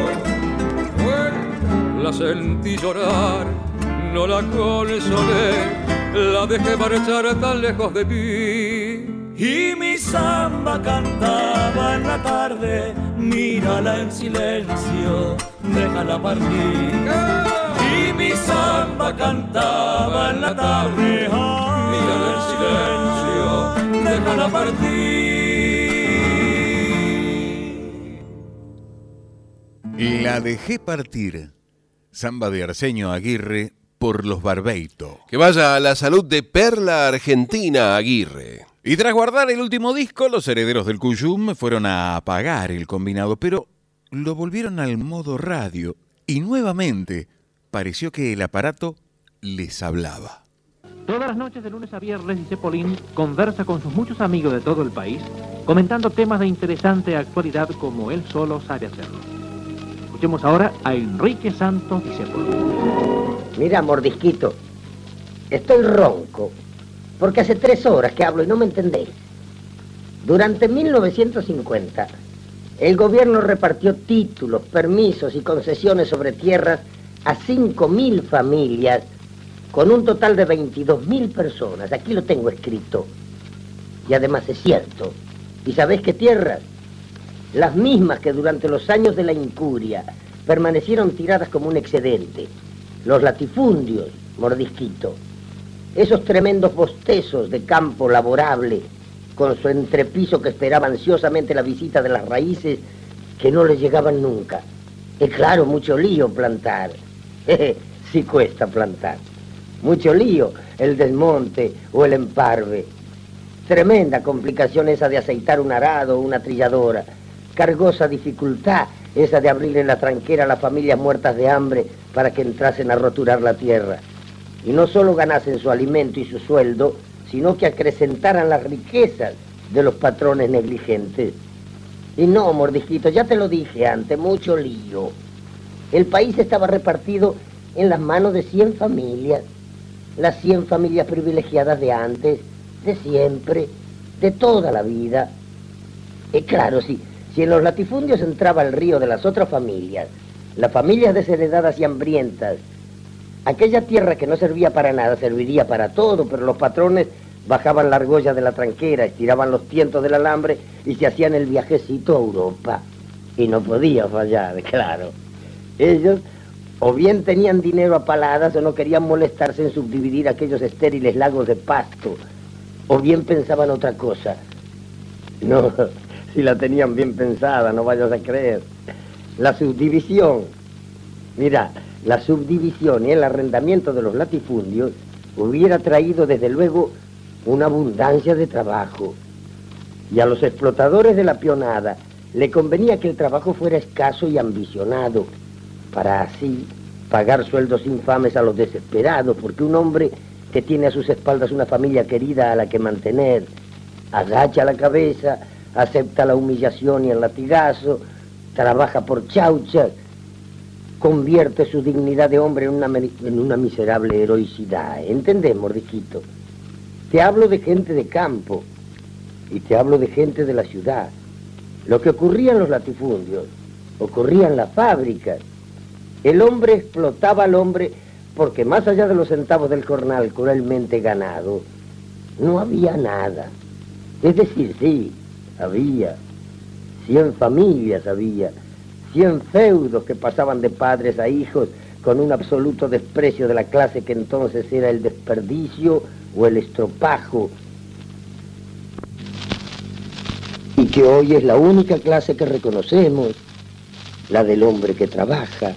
Bueno, la sentí llorar, no la consolé, la dejé marchar tan lejos de mí. Y mi samba cantaba en la tarde, mírala en silencio, déjala partir. Y mi samba cantaba en la tarde, ay, mírala en silencio, déjala partir. La dejé partir. Samba de Arsenio Aguirre por los Barbeito. Que vaya a la salud de Perla Argentina Aguirre. Y tras guardar el último disco, los herederos del Cuyum fueron a apagar el combinado, pero lo volvieron al modo radio y nuevamente pareció que el aparato les hablaba. Todas las noches de lunes a viernes, dice Polín, conversa con sus muchos amigos de todo el país, comentando temas de interesante actualidad como él solo sabe hacerlo. Escuchemos ahora a Enrique Santos Discépolo. Mira, mordisquito, estoy ronco, porque hace tres horas que hablo y no me entendéis. Durante mil novecientos cincuenta, el gobierno repartió títulos, permisos y concesiones sobre tierras a cinco mil familias, con un total de veintidós mil personas. Aquí lo tengo escrito. Y además es cierto. ¿Y sabéis qué tierras? Las mismas que durante los años de la incuria permanecieron tiradas como un excedente. Los latifundios, mordisquito. Esos tremendos bostezos de campo laborable, con su entrepiso que esperaba ansiosamente la visita de las raíces que no les llegaban nunca. Es claro, mucho lío plantar. Sí cuesta plantar. Mucho lío el desmonte o el emparve. Tremenda complicación esa de aceitar un arado o una trilladora. Cargosa dificultad esa de abrirle la tranquera a las familias muertas de hambre para que entrasen a roturar la tierra. Y no solo ganasen su alimento y su sueldo, sino que acrecentaran las riquezas de los patrones negligentes. Y no, mordisquito, ya te lo dije antes, mucho lío. El país estaba repartido en las manos de cien familias, las cien familias privilegiadas de antes, de siempre, de toda la vida. Y claro, sí, si en los latifundios entraba el río de las otras familias, las familias desheredadas y hambrientas, aquella tierra que no servía para nada serviría para todo, pero los patrones bajaban la argolla de la tranquera, estiraban los tientos del alambre y se hacían el viajecito a Europa. Y no podía fallar, claro. Ellos o bien tenían dinero a paladas o no querían molestarse en subdividir aquellos estériles lagos de pasto, o bien pensaban otra cosa. No, si la tenían bien pensada, no vayas a creer. La subdivisión, mira, la subdivisión y el arrendamiento de los latifundios hubiera traído desde luego una abundancia de trabajo. Y a los explotadores de la pionada le convenía que el trabajo fuera escaso y ambicionado, para así pagar sueldos infames a los desesperados, porque un hombre que tiene a sus espaldas una familia querida a la que mantener, agacha la cabeza, acepta la humillación y el latigazo, trabaja por chauchas, convierte su dignidad de hombre en una, en una miserable heroicidad. ¿Entendés, Mordisquito? Te hablo de gente de campo y te hablo de gente de la ciudad. Lo que ocurría en los latifundios, ocurría en las fábricas. El hombre explotaba al hombre porque más allá de los centavos del jornal cruelmente ganado, no había nada. Es decir, sí, había cien familias, había cien feudos que pasaban de padres a hijos con un absoluto desprecio de la clase que entonces era el desperdicio o el estropajo, y que hoy es la única clase que reconocemos, la del hombre que trabaja,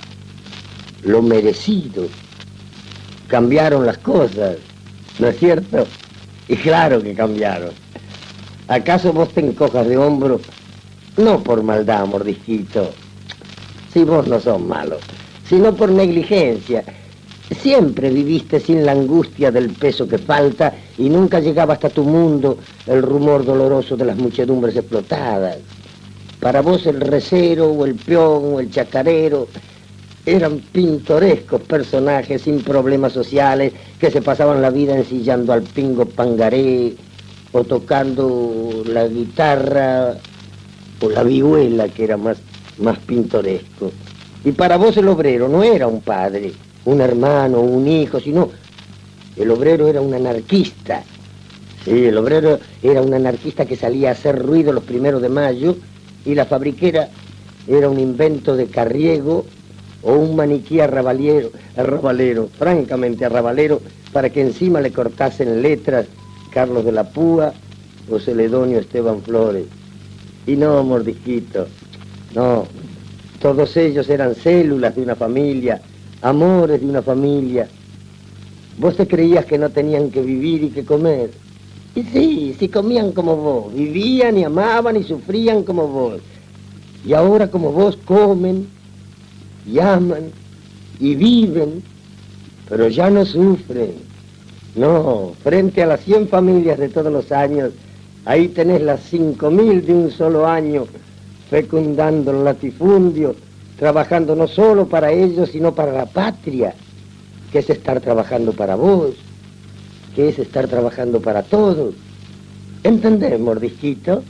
lo merecido. Cambiaron las cosas, ¿no es cierto? Y claro que cambiaron. ¿Acaso vos te encojas de hombro? No por maldad, Mordisquito, si vos no sos malo, sino por negligencia. Siempre viviste sin la angustia del peso que falta y nunca llegaba hasta tu mundo el rumor doloroso de las muchedumbres explotadas. Para vos el recero o el peón o el chacarero eran pintorescos personajes sin problemas sociales que se pasaban la vida ensillando al pingo pangaré o tocando la guitarra o la vihuela, que era más, más pintoresco. Y para vos el obrero no era un padre, un hermano, un hijo, sino el obrero era un anarquista. Sí, el obrero era un anarquista que salía a hacer ruido los primeros de mayo, y la fabriquera era un invento de Carriego o un maniquí arrabalero, arrabalero, francamente arrabalero, para que encima le cortasen letras Carlos de la Púa o Celedonio Esteban Flores. Y no, Mordisquito, no, todos ellos eran células de una familia, amores de una familia. Vos te creías que no tenían que vivir y que comer. Y sí, sí comían como vos, vivían y amaban y sufrían como vos. Y ahora como vos comen y aman y viven, pero ya no sufren. No, frente a las cien familias de todos los años, ahí tenés las cinco mil de un solo año, fecundando el latifundio, trabajando no solo para ellos, sino para la patria, que es estar trabajando para vos, que es estar trabajando para todos. ¿Entendés, Mordisquito?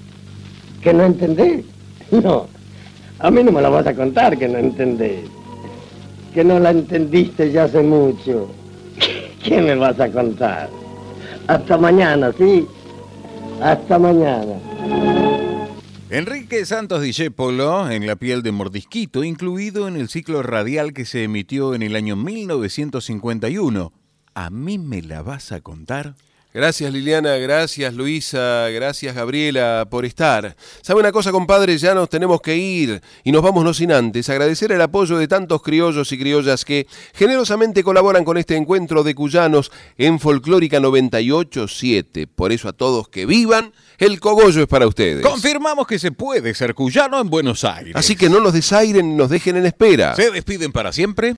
¿Que no entendés? No, a mí no me la vas a contar que no entendés. Que no la entendiste ya hace mucho. ¿Qué me vas a contar? Hasta mañana, ¿sí? Hasta mañana. Enrique Santos Discépolo, en la piel de Mordisquito, incluido en el ciclo radial que se emitió en el año mil novecientos cincuenta y uno. ¿A mí me la vas a contar? Gracias, Liliana, gracias, Luisa, gracias, Gabriela, por estar. ¿Sabe una cosa, compadre? Ya nos tenemos que ir y nos vamos no sin antes agradecer el apoyo de tantos criollos y criollas que generosamente colaboran con este encuentro de cuyanos en Folclórica noventa y ocho punto siete. Por eso a todos que vivan, el cogollo es para ustedes. Confirmamos que se puede ser cuyano en Buenos Aires. Así que no nos desairen ni nos dejen en espera. Se despiden para siempre